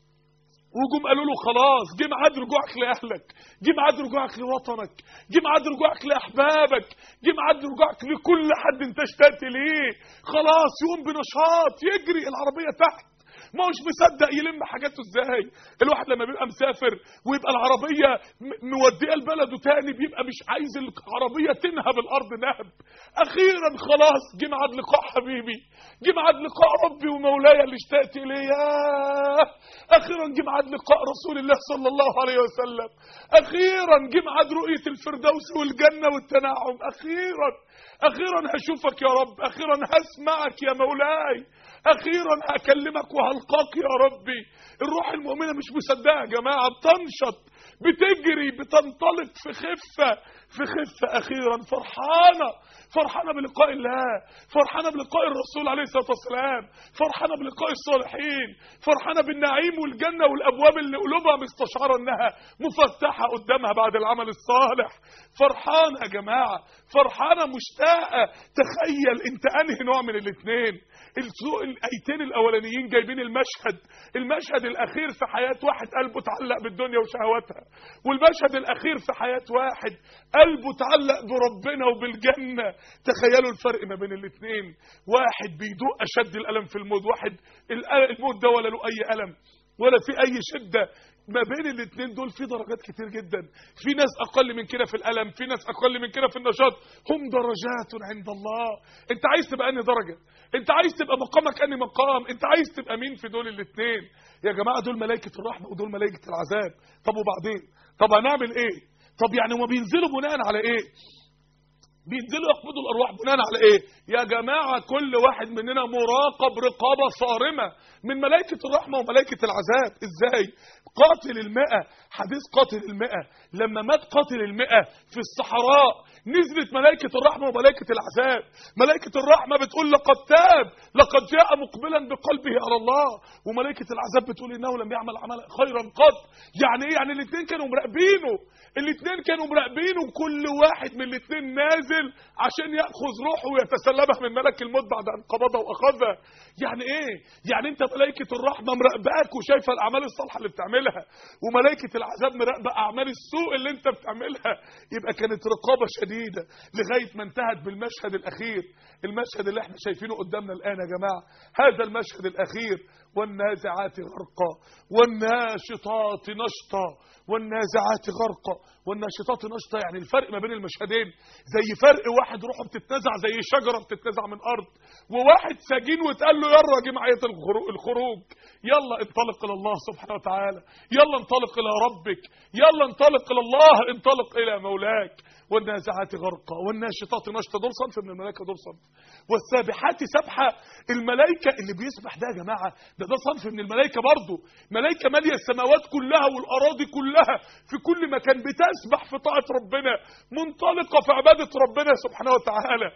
وجم قالوا له خلاص جه ميعاد رجوعك لاهلك، جه ميعاد رجوعك لوطنك، جه ميعاد رجوعك لاحبابك، جه ميعاد رجوعك لكل حد انت اشتقت ليه. خلاص يقوم بنشاط يجري، العربيه تحت ما هوش مصدق يلم حاجاته ازاي. الواحد لما بيبقى مسافر ويبقى العربيه موديه لبلده تاني بيبقى مش عايز العربيه تنهب الارض نهب. اخيرا خلاص جه ميعاد لقاء حبيبي، جه ميعاد لقاء ربي ومولاي اللي اشتقت اليه. اخيرا جه ميعاد لقاء رسول الله صلى الله عليه وسلم. اخيرا جه ميعاد رؤيه الفردوس والجنه والتنعم. اخيرا اخيرا هشوفك يا رب، اخيرا هسمعك يا مولاي، اخيرا هكلمك وهلقاك يا ربي. الروح المؤمنه مش مصدقه يا جماعه، بتنشط بتجري بتنطلق في خفه في خفه. اخيرا فرحانه فرحانه بلقاء الله، فرحانه بلقاء الرسول عليه الصلاه والسلام، فرحانه بلقاء الصالحين، فرحانه بالنعيم والجنه والابواب اللي قلوبها مستشعره انها مفتحه قدامها بعد العمل الصالح. فرحانه يا جماعه، فرحانه مشتاقه. تخيل انت انهي نوع من الاثنين. السوق الايتين الاولانيين جايبين المشهد المشهد الاخير في حياه واحد قلبه اتعلق بالدنيا وشهواتها، والمشهد الاخير في حياه واحد قلبه اتعلق بربنا وبالجنه. تخيلوا الفرق ما بين الاثنين. واحد بيدوق اشد الالم في الموت، واحد الموت ده ولا له اي الم ولا في اي شده. ما بين الاثنين دول في درجات كتير جدا. في ناس اقل من كده في الالم، في ناس اقل من كده في النشاط. هم درجات عند الله. انت عايز تبقى انهي درجه؟ انت عايز تبقى مقامك انهي مقام؟ انت عايز تبقى مين في دول الاثنين؟ يا جماعه دول ملائكه الرحمه ودول ملائكه العذاب. طب وبعدين؟ طب هنعمل ايه؟ طب يعني هما بينزلوا بناء على ايه؟ بينزلوا يقبضوا الارواح بناء على ايه؟ يا جماعه كل واحد مننا مراقب رقابه صارمه من ملائكه الرحمه وملائكه العذاب. ازاي؟ قاتل المئة، حديث قاتل المئة، لما مات قاتل المئة في الصحراء نزلت ملائكة الرحمة وملائكة العذاب. ملائكة الرحمة بتقول لقد تاب، لقد جاء مقبلا بقلبه على الله، وملائكة العذاب بتقول انه لم يعمل عملا خيرا قط. يعني ايه؟ يعني الاثنين كانوا مراقبينه، الاثنين كانوا مراقبينه، وكل واحد من الاثنين نازل عشان ياخذ روحه ويتسلمها من ملك الموت بعد ان قبضها واخذها. يعني ايه؟ يعني انت ملائكة الرحمة مراقباك وشايفه الاعمال الصالحة اللي بتعملها، وملائكة العذاب مراقبة اعمال السوء اللي انت بتعملها. يبقى كانت رقابة شديدة لغاية ما انتهت بالمشهد الاخير، المشهد اللي احنا شايفينه قدامنا الان يا جماعة. هذا المشهد الاخير: والنازعات غرقا والناشطات نشطا والنازعات غرقا والناشطات نشطا. يعني الفرق ما بين المشهدين زي فرق واحد روحه بتتنزع زي شجرة بتتنزع من ارض، وواحد سجين واتقال له يلا جمعية الخروج، يلا انطلق الى الله سبحانه وتعالى، يلا انطلق الى ربك، يلا انطلق الى الله، انطلق الى مولاك. والنازعات غرقا والناشطات نشطا، دول صنف من الملائكه، دول صنف. والسابحات سبحه، الملائكه اللي بيسبح ده يا جماعه ده ده صنف من الملائكه برضه. ملائكه ماليه السماوات كلها والاراضي كلها، في كل مكان بتسبح في طاعه ربنا، منطلقه في عباده ربنا سبحانه وتعالى.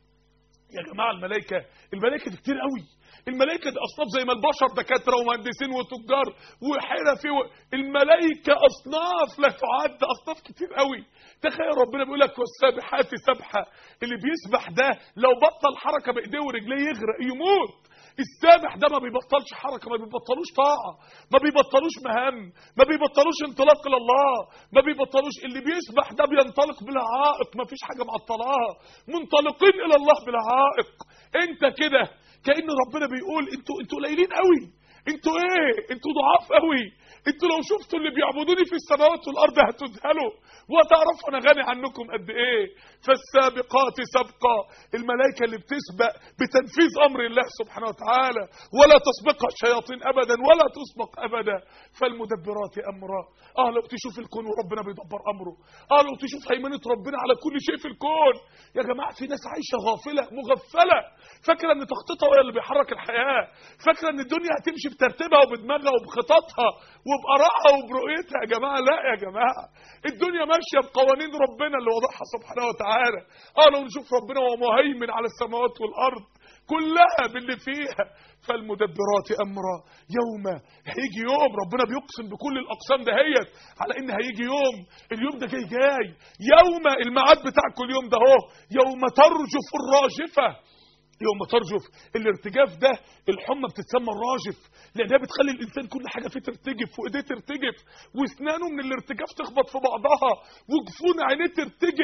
يا جماعه الملائكه الملائكه دي كتير قوي. الملائكه دي اصناف زي ما البشر دكاتره ومهندسين وتجار وحرفي و... الملائكه اصناف لا تعد، اصناف كتير قوي. تخيل ربنا بيقول لك والسابحات سبحه، اللي بيسبح ده لو بطل حركه بايديه ورجليه يغرق يموت. السابح ده ما بيبطلش حركه، ما بيبطلوش طاعه، ما بيبطلوش مهام، ما بيبطلوش انطلاق الى الله، ما بيبطلوش. اللي بيسبح ده بينطلق بلا عائق، ما فيش حاجه معطلاها، منطلقين الى الله بلا عائق. انت كده كأن ربنا بيقول انتوا انتوا قليلين قوي، انتوا ايه؟ انتوا ضعاف قوي. انتوا لو شفتوا اللي بيعبدوني في السماوات والارض هتذهلوا وتعرفوا انا غني عنكم قد ايه. فالسابقات سبقا، الملائكه اللي بتسبق بتنفيذ امر الله سبحانه وتعالى، ولا تسبقها الشياطين ابدا ولا تسبق ابدا. فالمدبرات امرا، اه لو تشوف الكون وربنا بيدبر امره، اه لو تشوف هيمنه ربنا على كل شيء في الكون. يا جماعه في ناس عايشه غافله مغفله، فاكره ان تخطيطها هو اللي بيحرك الحياه، فاكره ان الدنيا هتمشي بترتيبها وبدماغها وبخططها وبقراءها وبرؤيتها. يا جماعه لا يا جماعه، الدنيا ماشيه بقوانين ربنا اللي وضعها سبحانه وتعالى. اه لو نشوف ربنا وهو مهيمن على السماوات والارض كلها باللي فيها. فالمدبرات امرا، يوم هيجي يوم ربنا بيقسم بكل الاقسام دهيت على ان هيجي يوم، اليوم ده جاي جاي يوم الميعاد بتاع كل يوم ده اهو، يوم ترجف الراجفه. يوم ترجف، الارتجاف ده الحمى بتتسمى الراجف لانها بتخلي الانسان كل حاجه فيه ترتجف، وايديه ترتجف، واسنانه من الارتجاف تخبط في بعضها، وجفون عينيه ترتجف،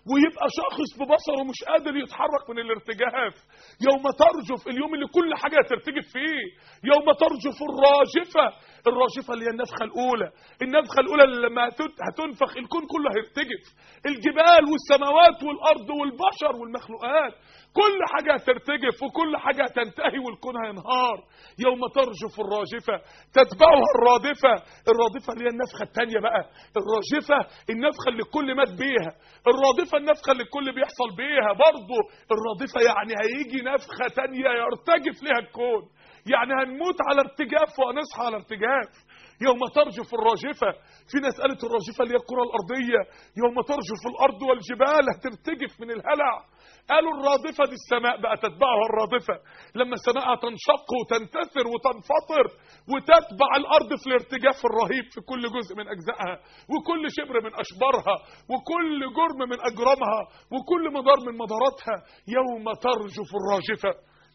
ويبقى شاخص ببصره مش قادر يتحرك من الارتجاف. يوم ترجف، اليوم اللي كل حاجه هترتجف فيه. يوم ترجف الراجفه، الراجفه اللي هي النفخه الاولى، النفخه الاولى اللي لما هتنفخ الكون كله هيرتجف، الجبال والسماوات والارض والبشر والمخلوقات كل حاجه هترتجف وكل حاجه هتنتهي والكون هينهار. يوم ترجف الراجفه تتبعها الرادفه، الرادفه اللي هي النفخه الثانيه بقى. الراجفه النفخه اللي الكل مات بيها، الرادفه النفخه اللي الكل بيحصل بيها برضه. الرادفه يعني هيجي نفخه ثانيه يرتجف لها الكون، يعني هنموت على ارتجاف وهنصحى على ارتجاف. يوم ترجف الراجفه، في ناس قالت الراجفه اللي هي الكره الارضيه، يوم ترجف الارض والجبال هترتجف من الهلع. قالوا الرادفه دي السماء بقى تتبعها الرادفه، لما السماء تنشق وتنتثر وتنفطر وتتبع الارض في الارتجاف الرهيب في كل جزء من اجزائها وكل شبر من اشبارها وكل جرم من اجرامها وكل مدار من مداراتها. يوم ترجف الراجفه،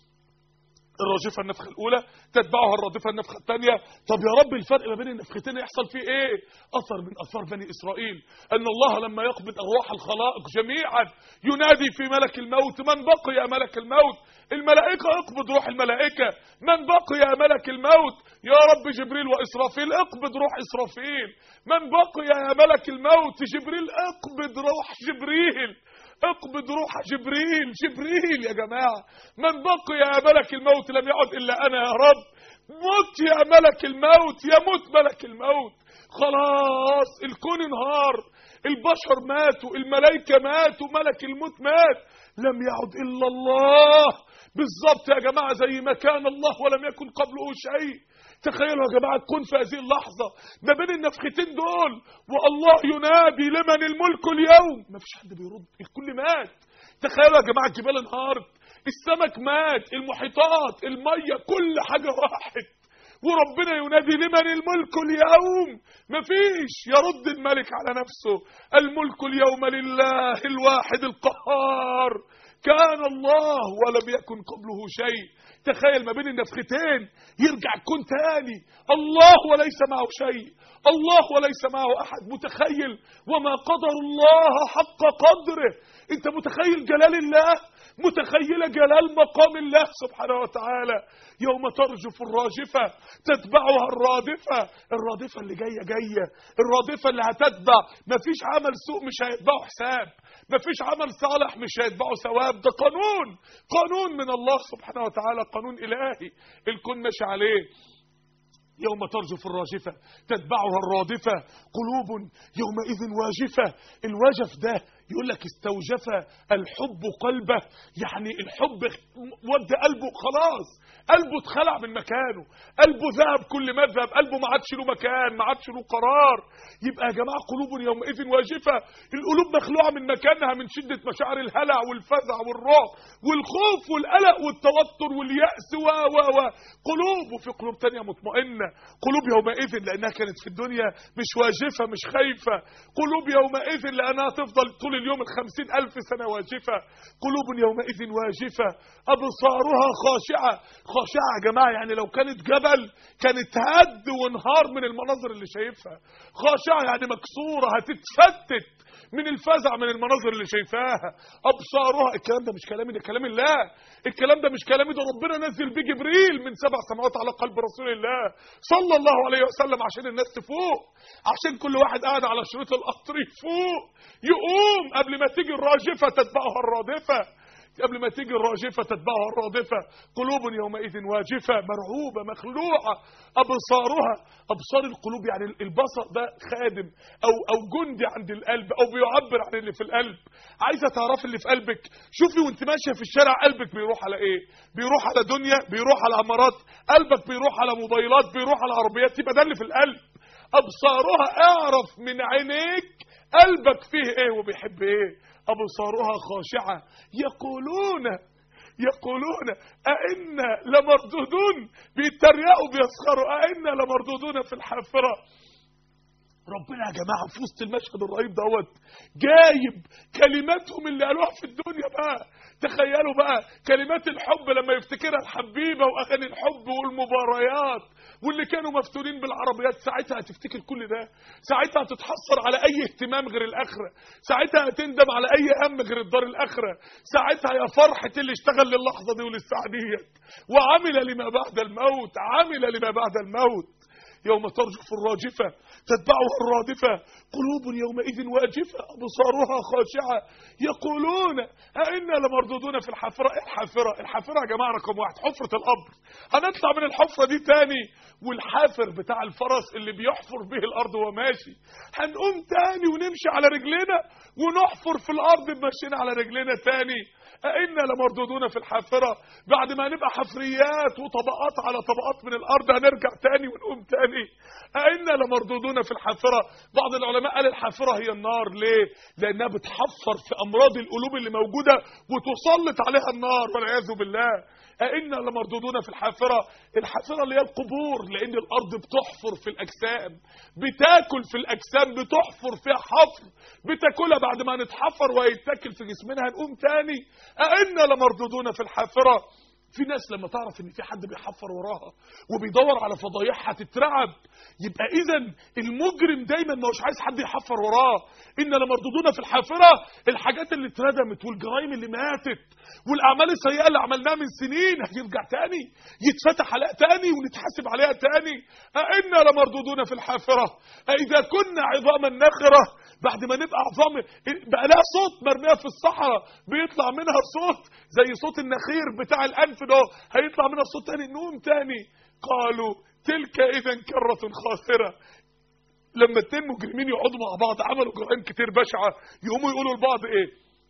الراجفه النفخه الاولى تتبعها الرادفه النفخه الثانيه. طب يا رب الفرق ما بين النفختين يحصل فيه ايه؟ اثر من اثار بني اسرائيل ان الله لما يقبض ارواح الخلائق جميعا ينادي في ملك الموت: من بقي يا ملك الموت؟ الملائكه اقبض روح الملائكه. من بقي يا ملك الموت؟ يا رب جبريل واسرافيل اقبض روح اسرافيل. من بقي يا ملك الموت؟ جبريل اقبض روح جبريل. اقبض روح جبريل. جبريل يا جماعة. من بقي يا ملك الموت؟ لم يعد إلا أنا يا رب. موت يا ملك الموت، يموت ملك الموت. خلاص الكون انهار، البشر ماتوا، الملائكة ماتوا، ملك الموت مات، لم يعد إلا الله. بالظبط يا جماعة زي ما كان الله ولم يكن قبله شيء. تخيلوا يا جماعة تكون في هذه اللحظة ما بين النفختين دول والله ينادي: لمن الملك اليوم؟ ما فيش حد بيرد، الكل مات. تخيلوا يا جماعة الجبال انهارت، السمك مات، المحيطات، المية، كل حاجة راحت، وربنا ينادي: لمن الملك اليوم؟ مفيش. يرد الملك على نفسه: الملك اليوم لله الواحد القهار. كان الله ولم يكن قبله شيء. تخيل ما بين النفختين يرجع الكون تاني، الله وليس معه شيء، الله وليس معه احد. متخيل؟ وما قدر الله حق قدره. انت متخيل جلال الله؟ متخيله جلال مقام الله سبحانه وتعالى؟ يوم ترجف الراجفه تتبعها الرادفه، الرادفه اللي جايه جايه، الرادفه اللي هتتبع. مفيش عمل سوء مش هيتبعه حساب، مفيش عمل صالح مش هيتبعه ثواب. ده قانون، قانون من الله سبحانه وتعالى، قانون الهي الكون ماشي عليه. يوم ترجف الراجفة تتبعها الرادفة، قلوب يومئذ واجفة. الوجف ده يقول لك استوجف الحب قلبه، يعني الحب ودى قلبه، خلاص قلبه اتخلع من مكانه، قلبه ذهب كل ما ذهب، قلبه ما عادش له مكان، ما عادش له قرار. يبقى يا جماعه قلوب يومئذ واجفه، القلوب مخلوعه من مكانها من شده مشاعر الهلع والفزع والرعب والخوف والقلق والتوتر واليأس و و و قلوب، وفي قلوب ثانيه مطمئنه، قلوب يومئذ لانها كانت في الدنيا مش واجفه مش خايفه، قلوب يومئذ لانها تفضل طول اليوم الخمسين ألف سنه واجفه، قلوب يومئذ واجفه أبصارها خاشعه. خاشعه يا جماعه يعني لو كانت جبل كانت هد وانهار من المناظر اللي شايفها. خاشعه يعني مكسوره هتتفتت من الفزع من المناظر اللي شايفاها. أبصارها، الكلام ده مش كلامي، ده كلام الله، الكلام ده مش كلامي، ده ربنا نزل بيه جبريل من سبع سماوات على قلب رسول الله صلى الله عليه وسلم عشان الناس تفوق، عشان كل واحد قاعد على شريط القطر يفوق يقوم قبل ما تيجي الراجفة تتبعها الرادفة، قبل ما تيجي الراجفة تتبعها الرادفة. قلوب يومئذ واجفة مرعوبة مخلوعة أبصارها. أبصار القلوب يعني البصر ده خادم أو أو جندي عند القلب أو بيعبر عن اللي في القلب. عايزة تعرف اللي في قلبك؟ شوفي وانت ماشية في الشارع قلبك بيروح على ايه؟ بيروح على دنيا، بيروح على عمارات، قلبك بيروح على موبايلات، بيروح على عربيات، يبقى ده اللي في القلب. أبصارها اعرف من عينيك قلبك فيه ايه وبيحب ايه. أبصارها خاشعة يقولون يقولون أئنا لمردودون، بيتريقوا بيسخروا، أئنا لمردودون في الحافرة. ربنا يا جماعه في وسط المشهد الرهيب دوت جايب كلماتهم اللي قالوها في الدنيا بقى. تخيلوا بقى كلمات الحب لما يفتكرها الحبيبه، واغاني الحب والمباريات واللي كانوا مفتونين بالعربيات. ساعتها هتفتكر كل ده، ساعتها هتتحسر على اي اهتمام غير الاخره، ساعتها هتندم على اي هم غير الدار الاخره. ساعتها يا فرحه اللي اشتغل للحظه دي وللساعه ديت وعمل لما بعد الموت، عمل لما بعد الموت. يوم ترجف الراجفة تتبعها الرادفة، قلوب يومئذ واجفة أبصارها خاشعة يقولون أئنا لمردودون في الحافرة. الحافرة الحافرة يا جماعة رقم واحد حفرة القبر. هنطلع من الحفرة دي تاني، والحافر بتاع الفرس اللي بيحفر به الأرض وماشي، هنقوم تاني ونمشي على رجلنا ونحفر في الأرض ماشيين على رجلنا تاني. أئنا لمردودون في الحافرة، بعد ما نبقى حفريات وطبقات على طبقات من الأرض هنرجع تاني ونقوم تاني. أئنا لمردودون في الحافرة. بعض العلماء قال الحافرة هي النار. ليه؟ لأنها بتحفر في أمراض القلوب اللي موجودة وتسلط عليها النار والعياذ بالله. أئنا لمردودون في الحافرة. الحافرة اللي هي القبور، لأن الأرض بتحفر في الأجسام، بتاكل في الأجسام، بتحفر فيها حفر بتاكلها. بعد ما نتحفر ويتاكل في جسمنا هنقوم تاني. أئنا لمردودون في الحافرة. في ناس لما تعرف ان في حد بيحفر وراها وبيدور على فضايحها تترعب. يبقى اذا المجرم دايما ما هوش عايز حد يحفر وراه. ان لمردودون في الحافره، الحاجات اللي اتردمت والجرائم اللي ماتت والاعمال السيئه اللي عملناها من سنين هيرجع تاني، يتفتح عليها تاني ونتحاسب عليها تاني. أئنا لمردودون في الحافره. أإذا كنا عظاما نخره، بعد ما نبقى عظام بقى لها صوت مرميه في الصحراء بيطلع منها صوت زي صوت النخير بتاع الانف ده، هيطلع منها صوت تاني نقوم تاني. قالوا تلك اذا كرة خاسرة. لما اتنين مجرمين يقعدوا مع بعض عملوا جرائم كتير بشعة، يقوموا يقولوا لبعض ايه؟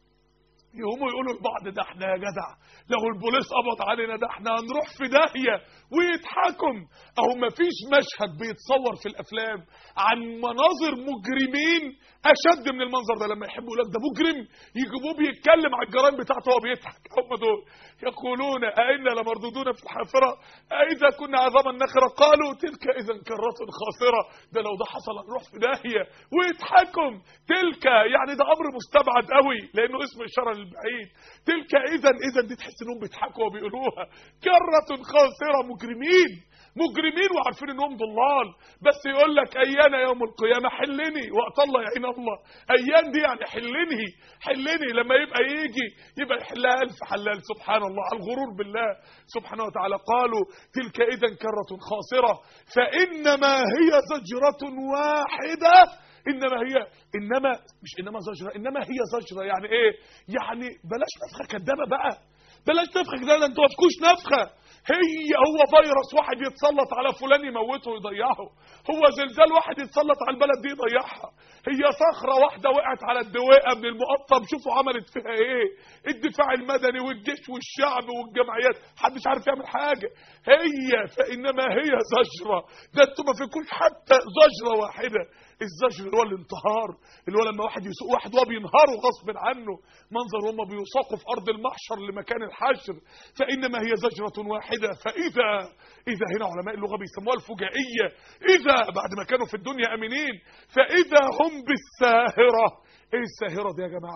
يقوموا يقولوا لبعض ده احنا يا جدع لو البوليس قبض علينا ده احنا هنروح في داهيه ويتحكم. اهو مفيش مشهد بيتصور في الافلام عن مناظر مجرمين اشد من المنظر ده. لما يحبوا يقول لك ده مجرم يجيبوه بيتكلم على الجرائم بتاعته وهو بيضحك. هم دول يقولون أئنا لمردودون في الحافره أئذا كنا عظاما نخره. قالوا تلك اذا كرة خاسره. ده لو ده حصل هنروح في داهيه ويتحكم. تلك يعني ده امر مستبعد قوي لانه اسم اشاره للبعيد. تلك اذا اذا دي تحس انهم بيضحكوا وبيقولوها. كرة خاسره، مجرمين مجرمين وعارفين انهم ضلال، بس يقول لك ايانا يوم القيامه حلني وقت الله يعين الله. ايان دي يعني حلني حلني، لما يبقى يجي يبقى يحلها الف حلال. سبحان الله على الغرور بالله سبحانه وتعالى. قالوا تلك اذا كرة خاسره فانما هي زجرة واحده. انما هي انما مش انما زجرة، انما هي زجرة. يعني ايه؟ يعني بلاش نفخه كدابه بقى، بلاش نفخه كدابه، انتوا ما تفكوش نفخه. هي هو فيروس واحد يتسلط على فلان يموته ويضيعه، هو زلزال واحد يتسلط على البلد دي يضيعها، هي صخره واحده وقعت على الدويقه من المقطم شوفوا عملت فيها ايه. الدفاع المدني والجيش والشعب والجمعيات محدش عارف يعمل حاجه. هي فانما هي زجره. ده انتوا ما فيكوش حتى زجره واحده. الزجر اللي هو الانتهار، اللي هو لما واحد يسوق واحد وهو بينهاره غصب عنه، منظر هم بيساقوا في ارض المحشر لمكان الحشر. فانما هي زجرة واحدة. فاذا اذا هنا علماء اللغة بيسموها الفجائية. اذا بعد ما كانوا في الدنيا امنين فاذا هم بالساهرة. ايه الساهرة دي يا جماعة؟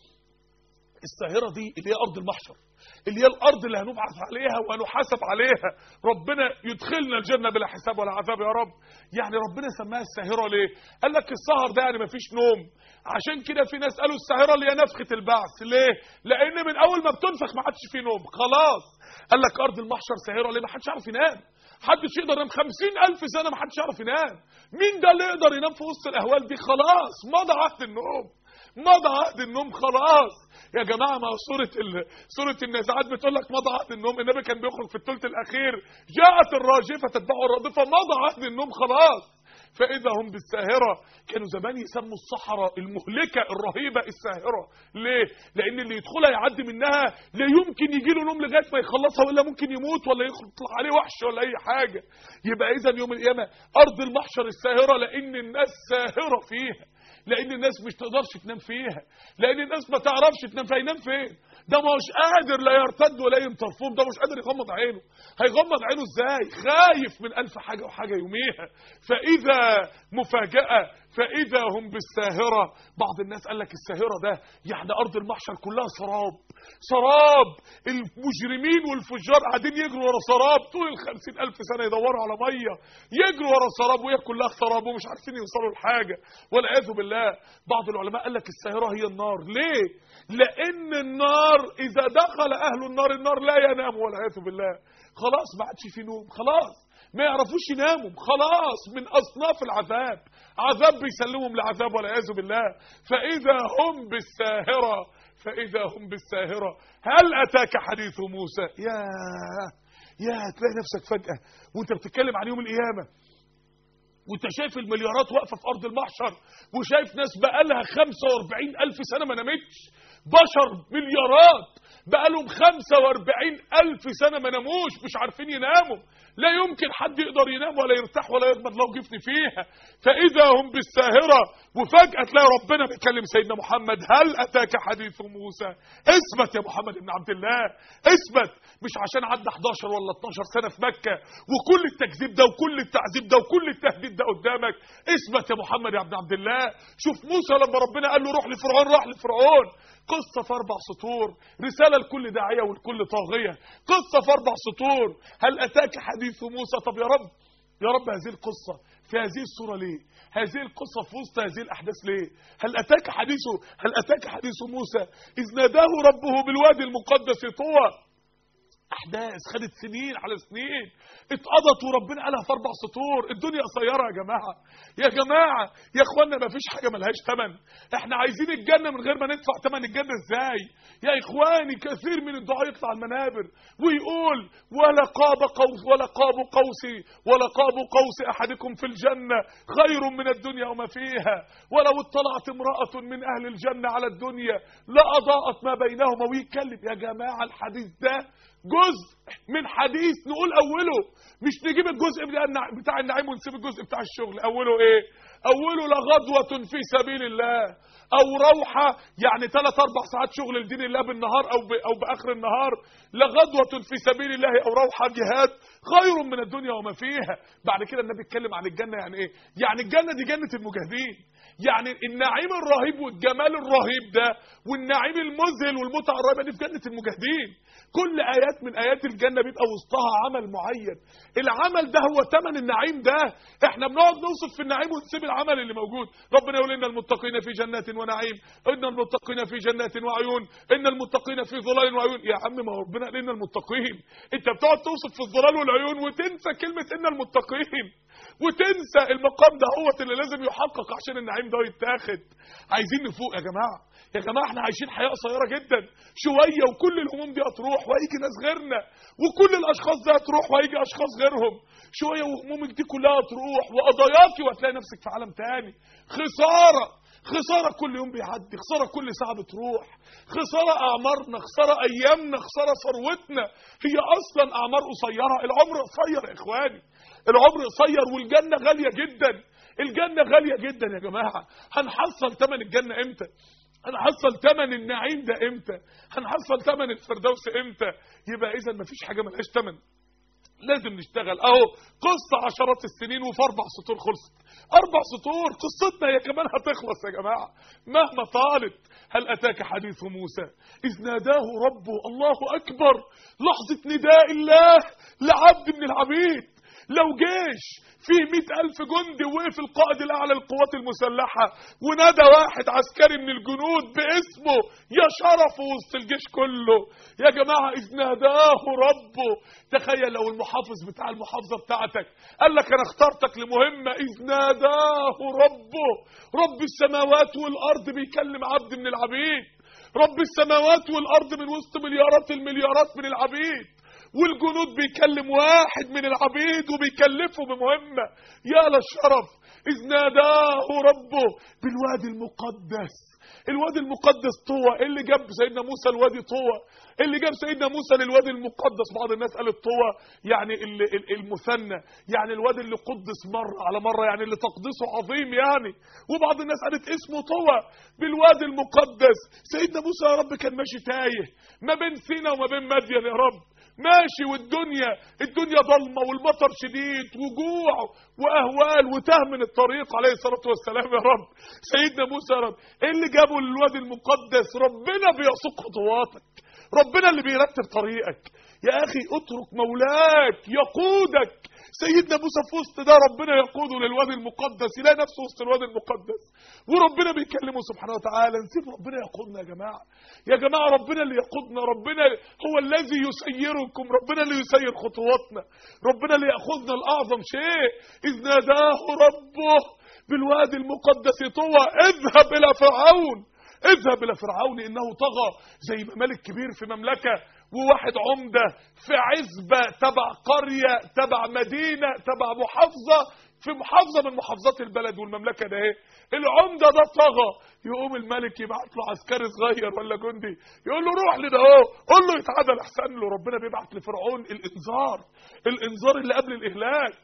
الساهرة دي اللي هي ارض المحشر، اللي هي الارض اللي هنبعث عليها وهنحاسب عليها. ربنا يدخلنا الجنه بلا حساب ولا عذاب يا رب. يعني ربنا سماها الساهره ليه؟ قال لك السهر ده يعني مفيش نوم. عشان كده في ناس قالوا الساهره اللي هي نفخه البعث. ليه؟ لان من اول ما بتنفخ ما عادش في نوم خلاص. قال لك ارض المحشر ساهره ليه؟ ما حدش يعرف ينام، حدش يقدر ينام خمسين الف سنه ما حدش يعرف ينام. مين ده اللي يقدر ينام في وسط الاهوال دي؟ خلاص مضى عهد النوم، مضى عهد النوم خلاص يا جماعه. ما سوره ال... سوره النازعات بتقول لك مضى عهد النوم. النبي كان بيخرج في الثلث الاخير جاءت الراجفه تتبع الرادفه. مضى عهد النوم خلاص. فاذا هم بالساهره. كانوا زمان يسموا الصحراء المهلكه الرهيبه الساهره. ليه؟ لان اللي يدخلها يعدي منها لا يمكن يجي له نوم لغايه ما يخلصها، ولا ممكن يموت ولا يطلع عليه وحش ولا اي حاجه. يبقى اذا يوم القيامه ارض المحشر الساهره، لان الناس ساهره فيها، لان الناس مش تقدرش تنام فيها، لان الناس ما تعرفش تنام فيها. ينام فين؟ ده مش قادر لا يرتد ولا ينطرفوم، ده مش قادر يغمض عينه. هيغمض عينه ازاي؟ خايف من الف حاجه وحاجه يوميها. فاذا مفاجاه فإذا هم بالساهرة. بعض الناس قال لك الساهرة ده يعني أرض المحشر كلها سراب، سراب، المجرمين والفجار قاعدين يجروا ورا سراب طول الخمسين ألف سنة يدوروا على مية، يجروا ورا سراب وهي كلها سراب ومش عارفين يوصلوا لحاجة والعياذ بالله. بعض العلماء قال لك الساهرة هي النار. ليه؟ لأن النار إذا دخل أهل النار النار لا ينام والعياذ بالله، خلاص ما عادش في نوم، خلاص ما يعرفوش يناموا، خلاص من أصناف العذاب، عذاب بيسلمهم لعذاب والعياذ بالله. فإذا هم بالساهرة، فإذا هم بالساهرة هل أتاك حديث موسى؟ يا يا تلاقي نفسك فجأة وانت بتتكلم عن يوم القيامة وانت شايف المليارات واقفة في أرض المحشر وشايف ناس بقالها خمسة وأربعين ألف سنة ما نامتش، بشر مليارات بقالهم خمسة وأربعين ألف سنة ما ناموش مش عارفين يناموا، لا يمكن حد يقدر ينام ولا يرتاح ولا يقبض لو جفن فيها. فإذا هم بالساهرة، وفجأة تلاقي ربنا بيكلم سيدنا محمد هل أتاك حديث موسى؟ اثبت يا محمد بن عبد الله، اثبت، مش عشان عدى حداشر ولا اتناشر سنة في مكة وكل التكذيب ده وكل التعذيب ده وكل التهديد ده قدامك، اثبت يا محمد يا ابن عبد الله. شوف موسى لما ربنا قال له روح لفرعون راح لفرعون، قصة في أربع سطور، رسالة لكل داعية ولكل طاغية، قصة في أربع سطور. هل أتاك حديث موسى؟ طب يا رب، يا رب هذه القصة في هذه السورة ليه؟ هذه القصة في وسط هذه الأحداث ليه؟ هل أتاك حديث هل أتاك حديث موسى إذ ناداه ربه بالوادي المقدس طوى. أحداث خدت سنين على سنين اتقضت وربنا قالها في أربع سطور. الدنيا قصيرة يا جماعة، يا جماعة يا إخوانا، ما فيش حاجة ملهاش ثمن. إحنا عايزين الجنة من غير ما ندفع ثمن الجنة إزاي؟ يا إخواني كثير من الدعاء يطلع المنابر ويقول ولا قاب قوس ولا قاب قوسي ولا قاب قوس أحدكم في الجنة خير من الدنيا وما فيها، ولو اطلعت امرأة من أهل الجنة على الدنيا لأضاءت ما بينهما. ويتكلم يا جماعة الحديث ده جزء من حديث نقول اوله، مش نجيب الجزء بتاع النعيم ونسيب الجزء بتاع الشغل. اوله ايه؟ اوله لغدوة في سبيل الله، او روحة يعني ثلاث اربع ساعات شغل لدين الله بالنهار او او باخر النهار، لغدوة في سبيل الله او روحة جهاد خير من الدنيا وما فيها. بعد كده النبي اتكلم عن الجنة. يعني ايه؟ يعني الجنة دي جنة المجاهدين، يعني النعيم الرهيب والجمال الرهيب ده والنعيم المذهل والمتعة الرهيبة دي في جنة المجاهدين. كل آيات من آيات الجنة بيبقى وسطها عمل معين، العمل ده هو ثمن النعيم ده. احنا بنقعد نوصف في النعيم ونسيب العمل اللي موجود. ربنا يقول إن المتقين في جنات ونعيم، إن المتقين في جنات وعيون، إن المتقين في ظلال وعيون. يا عم ما ربنا قال إن المتقين، انت بتقعد توصف في الظلال والعيون وتنسى كلمة إن المتقين، وتنسى المقام ده هو اللي لازم يحقق عشان النعيم ده يتاخد. عايزين نفوق يا جماعة، يا جماعة احنا عايشين حياة قصيرة جدا، شوية وكل الهموم دي هتروح وهيجي ناس غيرنا، وكل الاشخاص دي هتروح وهيجي اشخاص غيرهم، شوية وهمومك دي كلها هتروح وقضاياكي وهتلاقي نفسك في عالم تاني. خسارة، خسارة كل يوم بيعدي، خسارة كل ساعة بتروح، خسارة اعمارنا، خسارة ايامنا، خسارة ثروتنا. هي اصلا اعمار قصيرة، العمر قصير يا اخواني، العمر قصير والجنة غالية جدا، الجنة غالية جدا يا جماعة. هنحصل ثمن الجنة امتى؟ هنحصل ثمن النعيم ده امتى؟ هنحصل ثمن الفردوس امتى؟ يبقى اذا مفيش حاجة ملهاش ثمن، لازم نشتغل. اهو قصة عشرات السنين وفي اربع سطور خلصت، اربع سطور قصتنا هي كمان هتخلص يا جماعة مهما طالت. هل اتاك حديث موسى اذ ناداه ربه؟ الله اكبر، لحظة نداء الله لعبد من العبيد. لو جيش فيه مئة ألف جندي وقف القائد الأعلى للقوات المسلحة ونادى واحد عسكري من الجنود باسمه يا شرفه وسط الجيش كله. يا جماعة إذ ناداه ربه. تخيل لو المحافظ بتاع المحافظة بتاعتك قال لك أنا اخترتك لمهمة، إذ ناداه ربه. رب السماوات والأرض بيكلم عبد من العبيد، رب السماوات والأرض من وسط مليارات المليارات من العبيد، والجنود بيكلم واحد من العبيد وبيكلفه بمهمة. يا للشرف، إذ ناداه ربه بالوادي المقدس. الوادي المقدس طوى. اللي جاب سيدنا موسى الوادي طوى، اللي جاب سيدنا موسى للوادي المقدس. بعض الناس قالت طوى يعني المثنى، يعني الوادي اللي قدس مرة على مرة، يعني اللي تقدسه عظيم يعني. وبعض الناس قالت اسمه طوى بالوادي المقدس. سيدنا موسى يا رب كان ماشي تايه ما بين سينا وما بين مدين يا رب، ماشي والدنيا الدنيا ضلمه والمطر شديد وجوع واهوال وتاه من الطريق عليه الصلاه والسلام. يا رب سيدنا موسى يا رب ايه اللي جابه للوادي المقدس؟ ربنا بيسوق خطواتك، ربنا اللي بيرتب طريقك. يا اخي اترك مولاك يقودك. سيدنا موسى في وسط ده ربنا يقوده للوادي المقدس، يلاقي نفسه وسط الوادي المقدس وربنا بيكلمه سبحانه وتعالى. نسيب ربنا يقودنا يا جماعه، يا جماعه ربنا اللي يقودنا، ربنا هو الذي يسيركم، ربنا اللي يسير خطواتنا، ربنا اللي ياخذنا لاعظم شيء. اذ ناداه ربه بالوادي المقدس طوى اذهب الى فرعون، اذهب الى فرعون انه طغى. زي ما ملك كبير في مملكه وواحد عمده في عزبه تبع قريه تبع مدينه تبع محافظه في محافظه من محافظات البلد والمملكه ده ايه، العمده ده طغى. يقوم الملك يبعت له عسكري صغير ولا جندي يقول له روح لده اهو قول له يتعدل احسن له. ربنا بيبعت لفرعون الانذار، الانذار اللي قبل الاهلاك.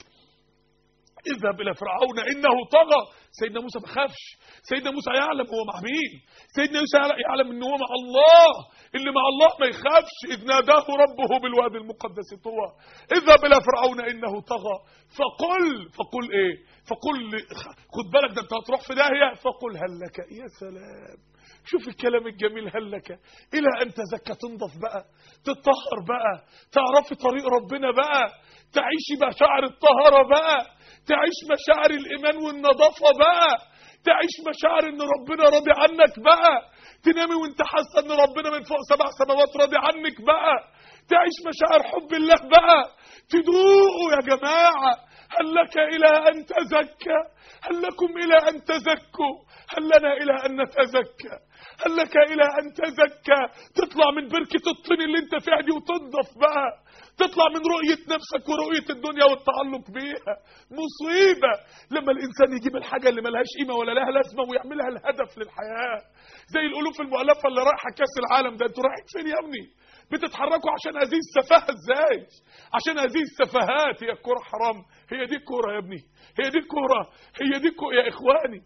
اذهب الى فرعون انه طغى. سيدنا موسى ما خافش، سيدنا موسى يعلم هو مع مين، سيدنا موسى يعلم ان هو مع الله، اللي مع الله ما يخافش. اذ ناداه ربه بالوادي المقدس طوى اذهب الى فرعون انه طغى فقل فقل ايه فقل خد بالك ده انت هتروح في داهيه. فقل هل لك، يا سلام شوف الكلام الجميل، هل لك الى ان تزكى، تنضف بقى، تتطهر بقى، تعرفي طريق ربنا بقى، تعيشي مشاعر الطهاره بقى، تعيش مشاعر الايمان والنظافه بقى، تعيش مشاعر ان ربنا راضي عنك بقى، تنامي وانت حاسه ان ربنا من فوق سبع سماوات راضي عنك بقى، تعيش مشاعر حب الله بقى، تدوقوا يا جماعه. هل لك الى ان تزكى، هل لكم الى ان تزكوا، هل لنا الى ان نتزكى، هل لك الى ان تزكى. تطلع من بركه الطين اللي انت فيها دي وتنضف بقى، تطلع من رؤيه نفسك ورؤيه الدنيا والتعلق بيها. مصيبه لما الانسان يجيب الحاجه اللي ملهاش قيمه ولا لها لازمه ويعملها الهدف للحياه. زي الالوف المؤلفه اللي رايحه كاس العالم ده، انتوا رايحين فين يا ابني؟ بتتحركوا عشان هذه السفاهه ازاي؟ عشان هذه السفاهات. هي الكوره حرام؟ هي دي الكوره يا ابني، هي دي الكوره، هي دي الكوره يا اخواني.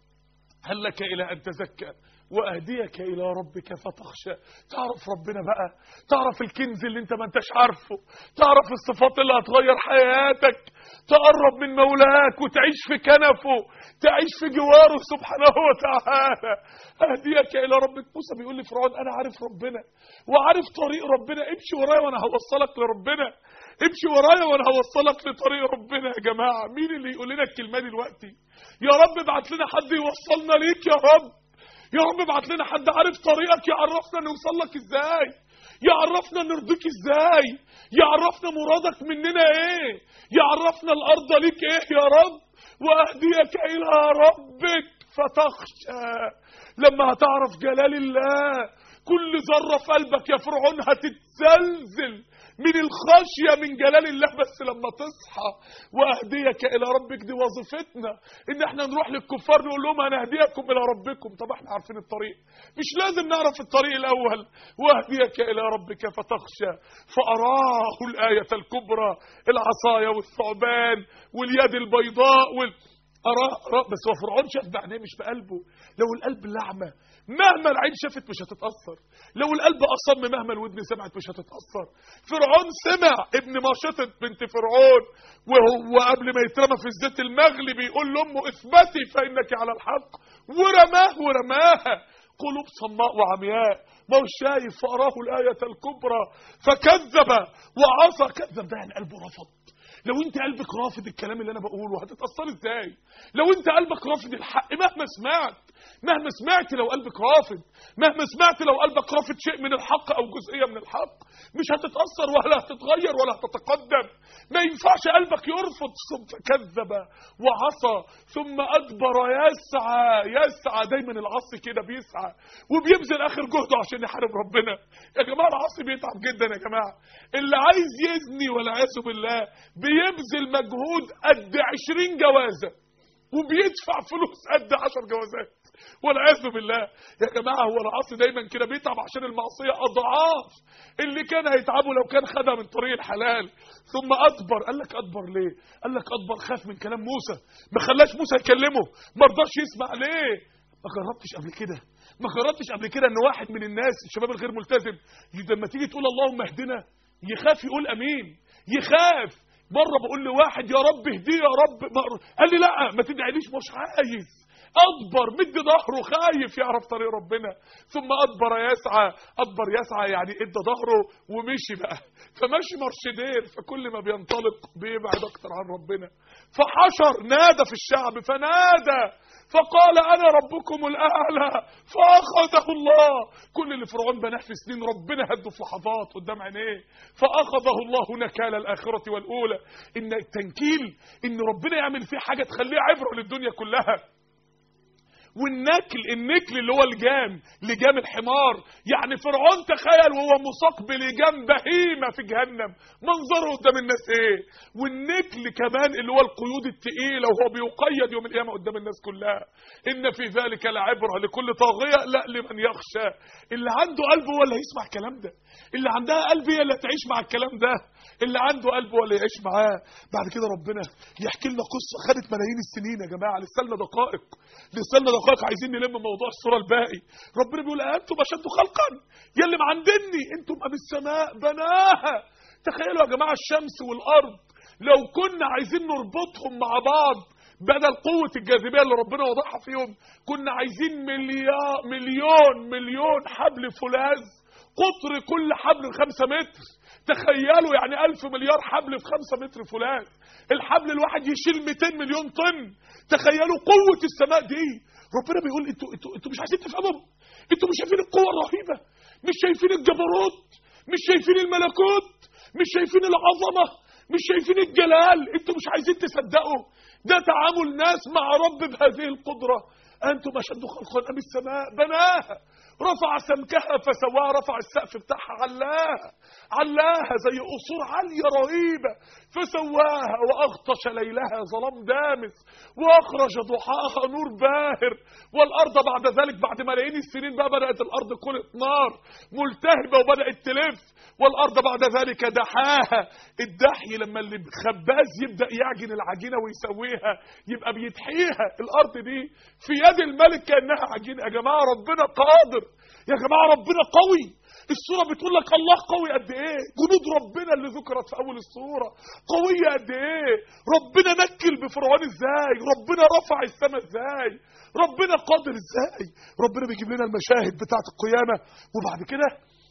هل لك الى ان تزكى واهديك الى ربك فتخشى. تعرف ربنا بقى، تعرف الكنز اللي انت ما انتش عارفه، تعرف الصفات اللي هتغير حياتك، تقرب من مولاك وتعيش في كنفه، تعيش في جواره سبحانه وتعالى. اهديك الى ربك. موسى بيقول لفرعون انا عارف ربنا وعارف طريق ربنا، امشي ورايا وانا هوصلك لربنا، امشي ورايا وانا هوصلك لطريق ربنا. يا جماعه مين اللي يقول لنا الكلمه دلوقتي؟ يا رب ابعت لنا حد يوصلنا ليك يا رب، يا رب ابعت لنا حد عارف طريقك يعرفنا نوصل لك ازاي، يعرفنا نرضيك ازاي، يعرفنا مرادك مننا ايه، يعرفنا الارض ليك ايه يا رب. واهديك الى ربك فتخشى. لما هتعرف جلال الله كل ذره في قلبك يا فرعون هتتزلزل من الخشيه من جلال الله. بس لما تصحى واهديك الى ربك دي وظيفتنا، ان احنا نروح للكفار نقول لهم انا اهديكم الى ربكم. طب احنا عارفين الطريق، مش لازم نعرف الطريق الاول. واهديك الى ربك فتخشى فاراه الايه الكبرى، العصايه والثعبان واليد البيضاء وال أراه أراه. بس هو فرعون شاف بعينيه مش بقلبه. لو القلب لعمة مهما العين شافت مش هتتأثر، لو القلب أصم مهما الودن سمعت مش هتتأثر. فرعون سمع ابن ماشطة بنت فرعون وهو قبل ما يترمى في الزيت المغلي بيقول لأمه اثبتي فإنك على الحق، ورماه ورماها. قلوب صماء وعمياء ما هو شايف. فأراه الآية الكبرى فكذب وعصى. كذب ده يعني قلبه رفض. لو انت قلبك رافض الكلام اللي انا بقوله هتتأثر ازاي؟ لو انت قلبك رافض الحق مهما سمعت، مهما سمعت لو قلبك رافض، مهما سمعت لو قلبك رافض شيء من الحق او جزئية من الحق مش هتتأثر ولا هتتغير ولا هتتقدم. ما ينفعش قلبك يرفض. ثم كذب وعصى ثم ادبر يسعى. يسعى دايما العصي كده بيسعى وبيبذل اخر جهده عشان يحارب ربنا. يا جماعه العصي بيتعب جدا يا جماعه. اللي عايز يزني والعياذ بالله بيبذل مجهود قد عشرين جوازه وبيدفع فلوس قد عشر جوازات والعياذ بالله. يا جماعه هو العاصي دايما كده بيتعب عشان المعصيه اضعاف اللي كان هيتعبه لو كان خدها من طريق الحلال. ثم ادبر. قال لك ادبر ليه؟ قال لك ادبر خاف من كلام موسى، ما خلاش موسى يكلمه، ما رضاش يسمع ليه؟ ما جربتش قبل كده؟ ما جربتش قبل كده ان واحد من الناس الشباب الغير ملتزم لما تيجي تقول اللهم اهدنا يخاف يقول امين، يخاف. مره بقول لواحد يا رب اهديه يا رب، قال لي لا ما تدعيليش، مش عايز. أدبر مد ظهره خايف يعرف طريق ربنا. ثم أدبر يسعى، أدبر يسعى يعني ادى ظهره ومشي بقى، فماشي مرشدين، فكل ما بينطلق بيبعد أكتر عن ربنا. فحشر نادى في الشعب، فنادى فقال أنا ربكم الأعلى فأخذه الله. كل اللي فرعون بناه في سنين ربنا هده في لحظات قدام عينيه، فأخذه الله نكال الآخرة والأولى. إن التنكيل إن ربنا يعمل فيه حاجة تخليه عبرة للدنيا كلها. والنكل، النكل اللي هو لجام، لجام الحمار. يعني فرعون تخيل وهو مساق بلجام بهيمة في جهنم، منظره قدام الناس ايه. والنكل كمان اللي هو القيود التقيلة وهو بيقيد يوم القيامة قدام الناس كلها. ان في ذلك لعبرة لكل طاغية، لا لمن يخشى. اللي عنده قلب هو اللي هيسمع الكلام ده، اللي عندها قلب هي اللي هتعيش مع الكلام ده، اللي عنده قلب هو اللي يعيش معاه. بعد كده ربنا يحكي لنا قصة خدت ملايين السنين يا جماعة، لسه لنا دقائق، لسه لنا دقائق عايزين نلم موضوع الصورة الباقي. ربنا بيقول أنتم أشد خلقا يا اللي معندني، أنتم أم السماء بناها. تخيلوا يا جماعة الشمس والأرض لو كنا عايزين نربطهم مع بعض بدل قوة الجاذبية اللي ربنا وضعها فيهم، كنا عايزين مليار مليون مليون حبل فولاذ، قطر كل حبل خمسة متر. تخيلوا يعني ألف مليار حبل في خمسة متر فولاذ، الحبل الواحد يشيل مئتين مليون طن. تخيلوا قوة السماء دي. ربنا بيقول انتوا انتوا انتوا مش عايزين تفهموا؟ انتوا مش شايفين القوة الرهيبة؟ مش شايفين الجبروت؟ مش شايفين الملكوت؟ مش شايفين العظمة؟ مش شايفين الجلال؟ انتوا مش عايزين تصدقوا؟ ده تعامل ناس مع رب بهذه القدرة. أنتم أشد خلقا أم السماء بناها رفع سمكها فسواها، رفع السقف بتاعها علاها علاها زي قصور عالية رهيبة، فسواها وأغطش ليلها ظلام دامس وأخرج ضحاها نور باهر. والأرض بعد ذلك بعد ملايين السنين بقى بدأت الأرض كلت نار ملتهبة وبدأت تلف. والأرض بعد ذلك دحاها. الدحي لما اللي خباز يبدأ يعجن العجينة ويسويها يبقى بيدحيها. الأرض دي في يد الملك كأنها عجينة. يا جماعة ربنا قادر، يا جماعة ربنا قوي. السورة بتقول لك الله قوي قد ايه، جنود ربنا اللي ذكرت في اول السورة قوية قد ايه، ربنا نكل بفرعون ازاي، ربنا رفع السماء ازاي، ربنا قادر ازاي. ربنا بيجيب لنا المشاهد بتاعت القيامة وبعد كده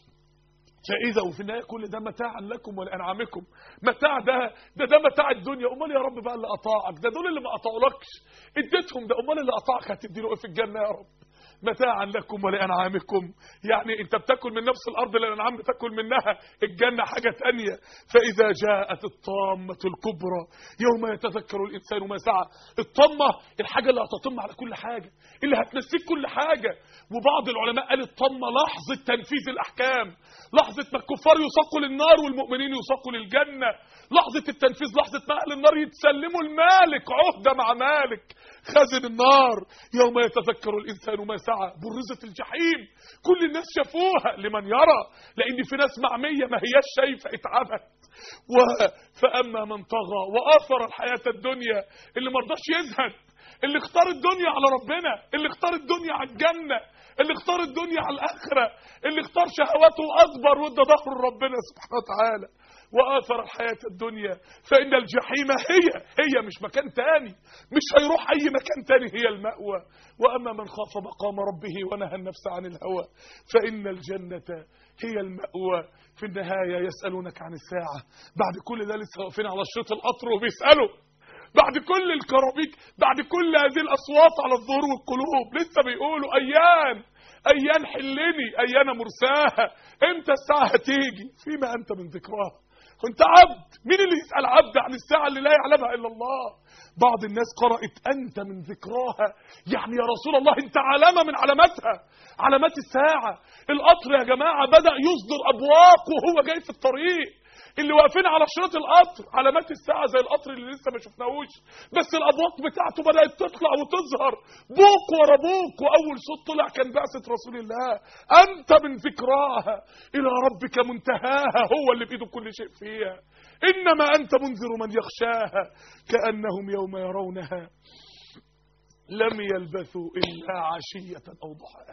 فإذا وفي النهاية كل ده متاعا لكم ولأنعامكم. متاع ده ده ده متاع الدنيا. امال يا رب بقى اللي قطعك ده، دول اللي ما قطعولكش اديتهم ده، امال اللي قطعك هتدي له ايه في الجنة يا رب؟ متاعا لكم ولأنعامكم. يعني انت بتاكل من نفس الارض اللي الانعام بتاكل منها، الجنة حاجة تانية. فإذا جاءت الطامة الكبرى يوم يتذكر الإنسان ما سعى. الطامة الحاجة اللي هتطم على كل حاجة، اللي هتنسيك كل حاجة. وبعض العلماء قال الطامة لحظة تنفيذ الأحكام، لحظة ما الكفار يساقوا للنار والمؤمنين يساقوا للجنة، لحظة التنفيذ، لحظة ما أهل النار يتسلموا المالك عهدة مع مالك خازن النار. يوم يتذكر الإنسان ما سعى برزت الجحيم. كل الناس شافوها لمن يرى، لأن في ناس معمية ما هياش شايفة اتعبت. و... فأما من طغى وآثر الحياة الدنيا، اللي مرضاش يزهد، اللي اختار الدنيا على ربنا، اللي اختار الدنيا على الجنة، اللي اختار الدنيا على الآخرة، اللي اختار شهواته أكبر وادى ظهره لربنا سبحانه وتعالى وآثر الحياة الدنيا، فإن الجحيم هي هي مش مكان تاني، مش هيروح أي مكان تاني، هي المأوى. وأما من خاف مقام ربه ونهى النفس عن الهوى فإن الجنة هي المأوى. في النهاية يسألونك عن الساعة. بعد كل ده لسه واقفين على شريط القطر وبيسألوا، بعد كل الكرابيك، بعد كل هذه الأصوات على الظهور والقلوب، لسه بيقولوا أيان أيان حلني أيان مرساها، امتى الساعة هتيجي؟ فيما أنت من ذكراها. كنت عبد، مين اللي يسأل عبد عن الساعة اللي لا يعلمها إلا الله؟ بعض الناس قرأت أنت من ذكراها، يعني يا رسول الله أنت علامة من علاماتها، علامات الساعة. القطر يا جماعة بدأ يصدر أبواق وهو جاي في الطريق. اللي واقفين على شريط القطر علامات الساعة زي القطر اللي لسه ما شفناهوش، بس الأبواق بتاعته بدأت تطلع وتظهر بوق ورا بوق، وأول صوت طلع كان بعثة رسول الله. أنت من ذكراها إلى ربك منتهاها، هو اللي بإيده كل شيء فيها. إنما أنت منذر من يخشاها كأنهم يوم يرونها لم يلبثوا إلا عشية أو ضحاها.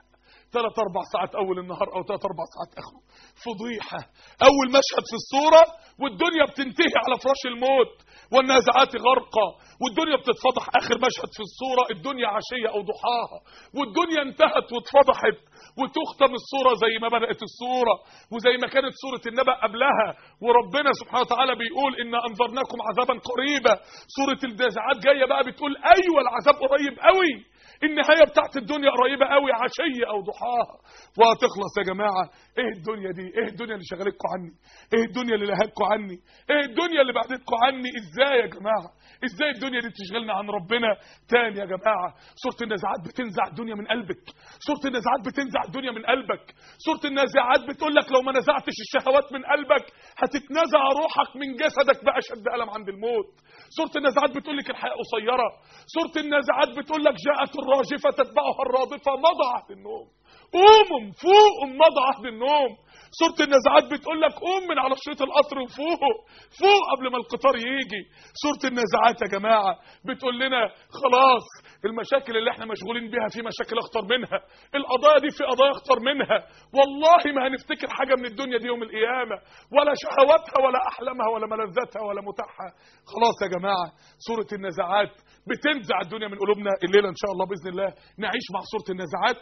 ثلاث اربع ساعات اول النهار او ثلاث اربع ساعات اخره. فضيحه. اول مشهد في الصوره والدنيا بتنتهي على فراش الموت، والنازعات غرقا، والدنيا بتتفضح. اخر مشهد في الصوره الدنيا عشيه او ضحاها، والدنيا انتهت واتفضحت، وتختم الصوره زي ما بدات الصوره وزي ما كانت سوره النبأ قبلها. وربنا سبحانه وتعالى بيقول ان انذرناكم عذابا قريبا. سوره النازعات جايه بقى بتقول ايوه العذاب قريب قوي، النهايه بتاعت الدنيا قريبه قوي، عشيه او ضحاها وهتخلص. يا جماعه ايه الدنيا دي؟ ايه الدنيا اللي شغلتكم عني؟ ايه الدنيا اللي لهتكم عني؟ ايه الدنيا اللي بعدتكم عني؟ ازاي يا جماعه؟ ازاي الدنيا دي تشغلنا عن ربنا تاني يا جماعه؟ سوره النازعات بتنزع الدنيا من قلبك. سوره النازعات بتنزع الدنيا من قلبك. سوره النازعات بتقول لك لو ما نزعتش الشهوات من قلبك هتتنازع روحك من جسدك باشد الم عند الموت. سوره النازعات بتقول لك الحياه قصيره. سوره النازعات بتقول لك جاءت الراجفه تتبعها الرادفه مضى عهد النوم. قوموا فوقوا مضى عهد النوم. سوره النازعات بتقول لك قوم من على شريط القطر وفوق فوق قبل ما القطار يجي. سوره النازعات يا جماعه بتقول لنا خلاص المشاكل اللي احنا مشغولين بيها في مشاكل اخطر منها، القضايا دي في قضايا اخطر منها. والله ما هنفتكر حاجه من الدنيا دي يوم القيامه، ولا شهواتها ولا احلامها ولا ملذاتها ولا متعها. خلاص يا جماعه سوره النازعات بتنزع الدنيا من قلوبنا. الليله ان شاء الله باذن الله نعيش مع سوره النازعات،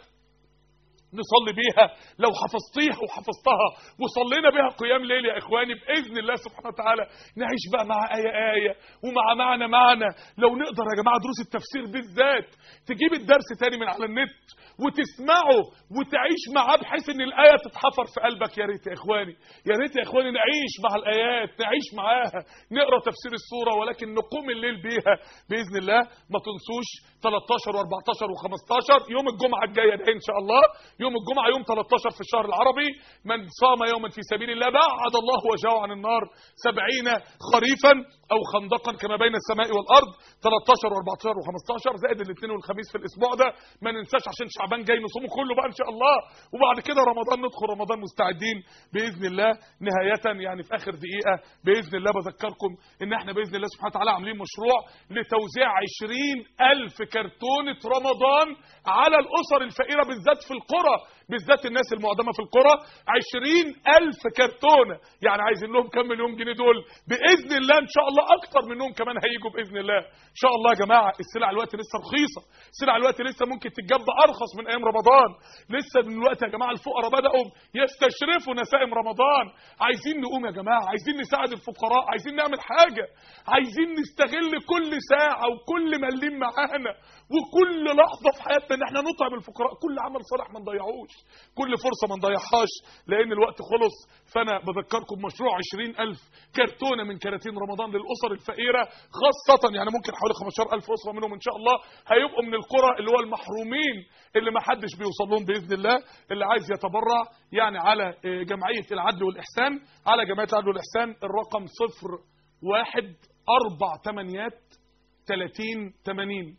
نصلي بيها لو حفظتيها وحفظتها وصلينا بيها قيام ليل يا اخواني باذن الله سبحانه وتعالى نعيش بقى مع ايه ايه ومع معنى معنى. لو نقدر يا جماعه دروس التفسير بالذات تجيب الدرس تاني من على النت وتسمعه وتعيش معاه بحيث ان الايه تتحفر في قلبك. يا ريت يا اخواني، يا ريت يا اخواني نعيش مع الايات، نعيش معاها، نقرا تفسير السوره ولكن نقوم الليل بيها باذن الله. ما تنسوش ثلاثة عشر واربعتاشر وخمستاشر يوم الجمعه الجايه ده ان شاء الله. يوم الجمعه يوم ثلاثة عشر في الشهر العربي، من صام يوما في سبيل الله بعد الله وجهه عن النار سبعين خريفا او خندقا كما بين السماء والارض. ثلاثة عشر واربعتاشر وخمستاشر زائد الاثنين والخميس في الاسبوع ده. ما ننساش عشان شعبان جاي نصومه كله بقى ان شاء الله، وبعد كده رمضان ندخل رمضان مستعدين باذن الله. نهايه يعني في اخر دقيقه باذن الله بذكركم ان احنا باذن الله سبحانه وتعالى عاملين مشروع لتوزيع عشرين الف كرتونه رمضان على الاسر الفقيره بالذات في القرى، بالذات الناس المعدمه في القرى. عشرين الف كرتونه، يعني عايزين لهم كم مليون جنيه دول باذن الله ان شاء الله. اكتر منهم كمان هيجوا باذن الله ان شاء الله. يا جماعه السلع الوقت لسه رخيصه، السلع الوقت لسه ممكن تتجاب ارخص من ايام رمضان. لسه من الوقت يا جماعه الفقراء بداوا يستشرفوا نسائم رمضان. عايزين نقوم يا جماعه، عايزين نساعد الفقراء، عايزين نعمل حاجه، عايزين نستغل كل ساعه وكل مليم معانا وكل لحظه في حياتنا ان احنا نطعم الفقراء. كل عمل صالح ما نضيعوش، كل فرصه ما نضيعهاش لان الوقت خلص. فانا بذكركم مشروع عشرين الف كرتونه من كراتين رمضان للاسر الفقيره خاصه، يعني ممكن حوالي خمستاشر الف اسره منهم ان شاء الله هيبقوا من القرى اللي هو المحرومين اللي ما حدش بيوصل لهم باذن الله. اللي عايز يتبرع يعني على جمعيه العدل والاحسان، على جمعيه العدل والاحسان الرقم صفر واحد اربع تمانيات تلاتين تمانين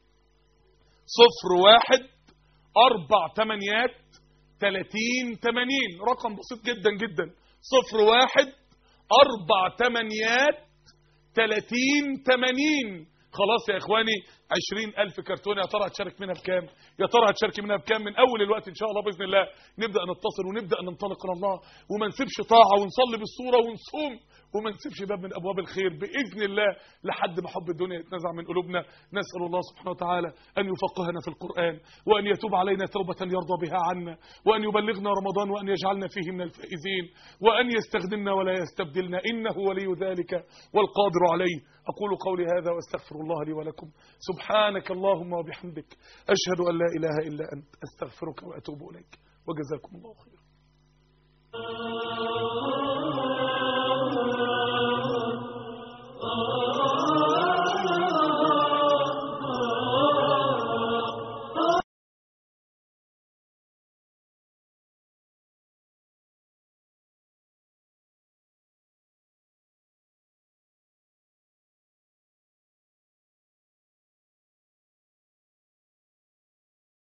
صفر واحد اربع تمانيات تلاتين تمانين. رقم بسيط جدا جدا، صفر واحد اربع تمانيات تلاتين تمانين. خلاص يا اخواني عشرين الف كرتونه. يا ترى هتشارك منها بكام؟ يا ترى هتشارك منها بكام؟ من اول الوقت ان شاء الله باذن الله نبدا نتصل ونبدا ننطلق الى الله، وما نسيبش طاعه ونصلي بالصوره ونصوم وما نسيبش باب من ابواب الخير باذن الله لحد ما حب الدنيا يتنزع من قلوبنا. نسال الله سبحانه وتعالى ان يفقهنا في القران، وان يتوب علينا توبه يرضى بها عنا، وان يبلغنا رمضان، وان يجعلنا فيه من الفائزين، وان يستخدمنا ولا يستبدلنا، انه ولي ذلك والقادر عليه. اقول قولي هذا واستغفر الله لي ولكم. سبحانك اللهم وبحمدك اشهد ان لا اله الا انت استغفرك واتوب اليك، وجزاكم الله خيرا.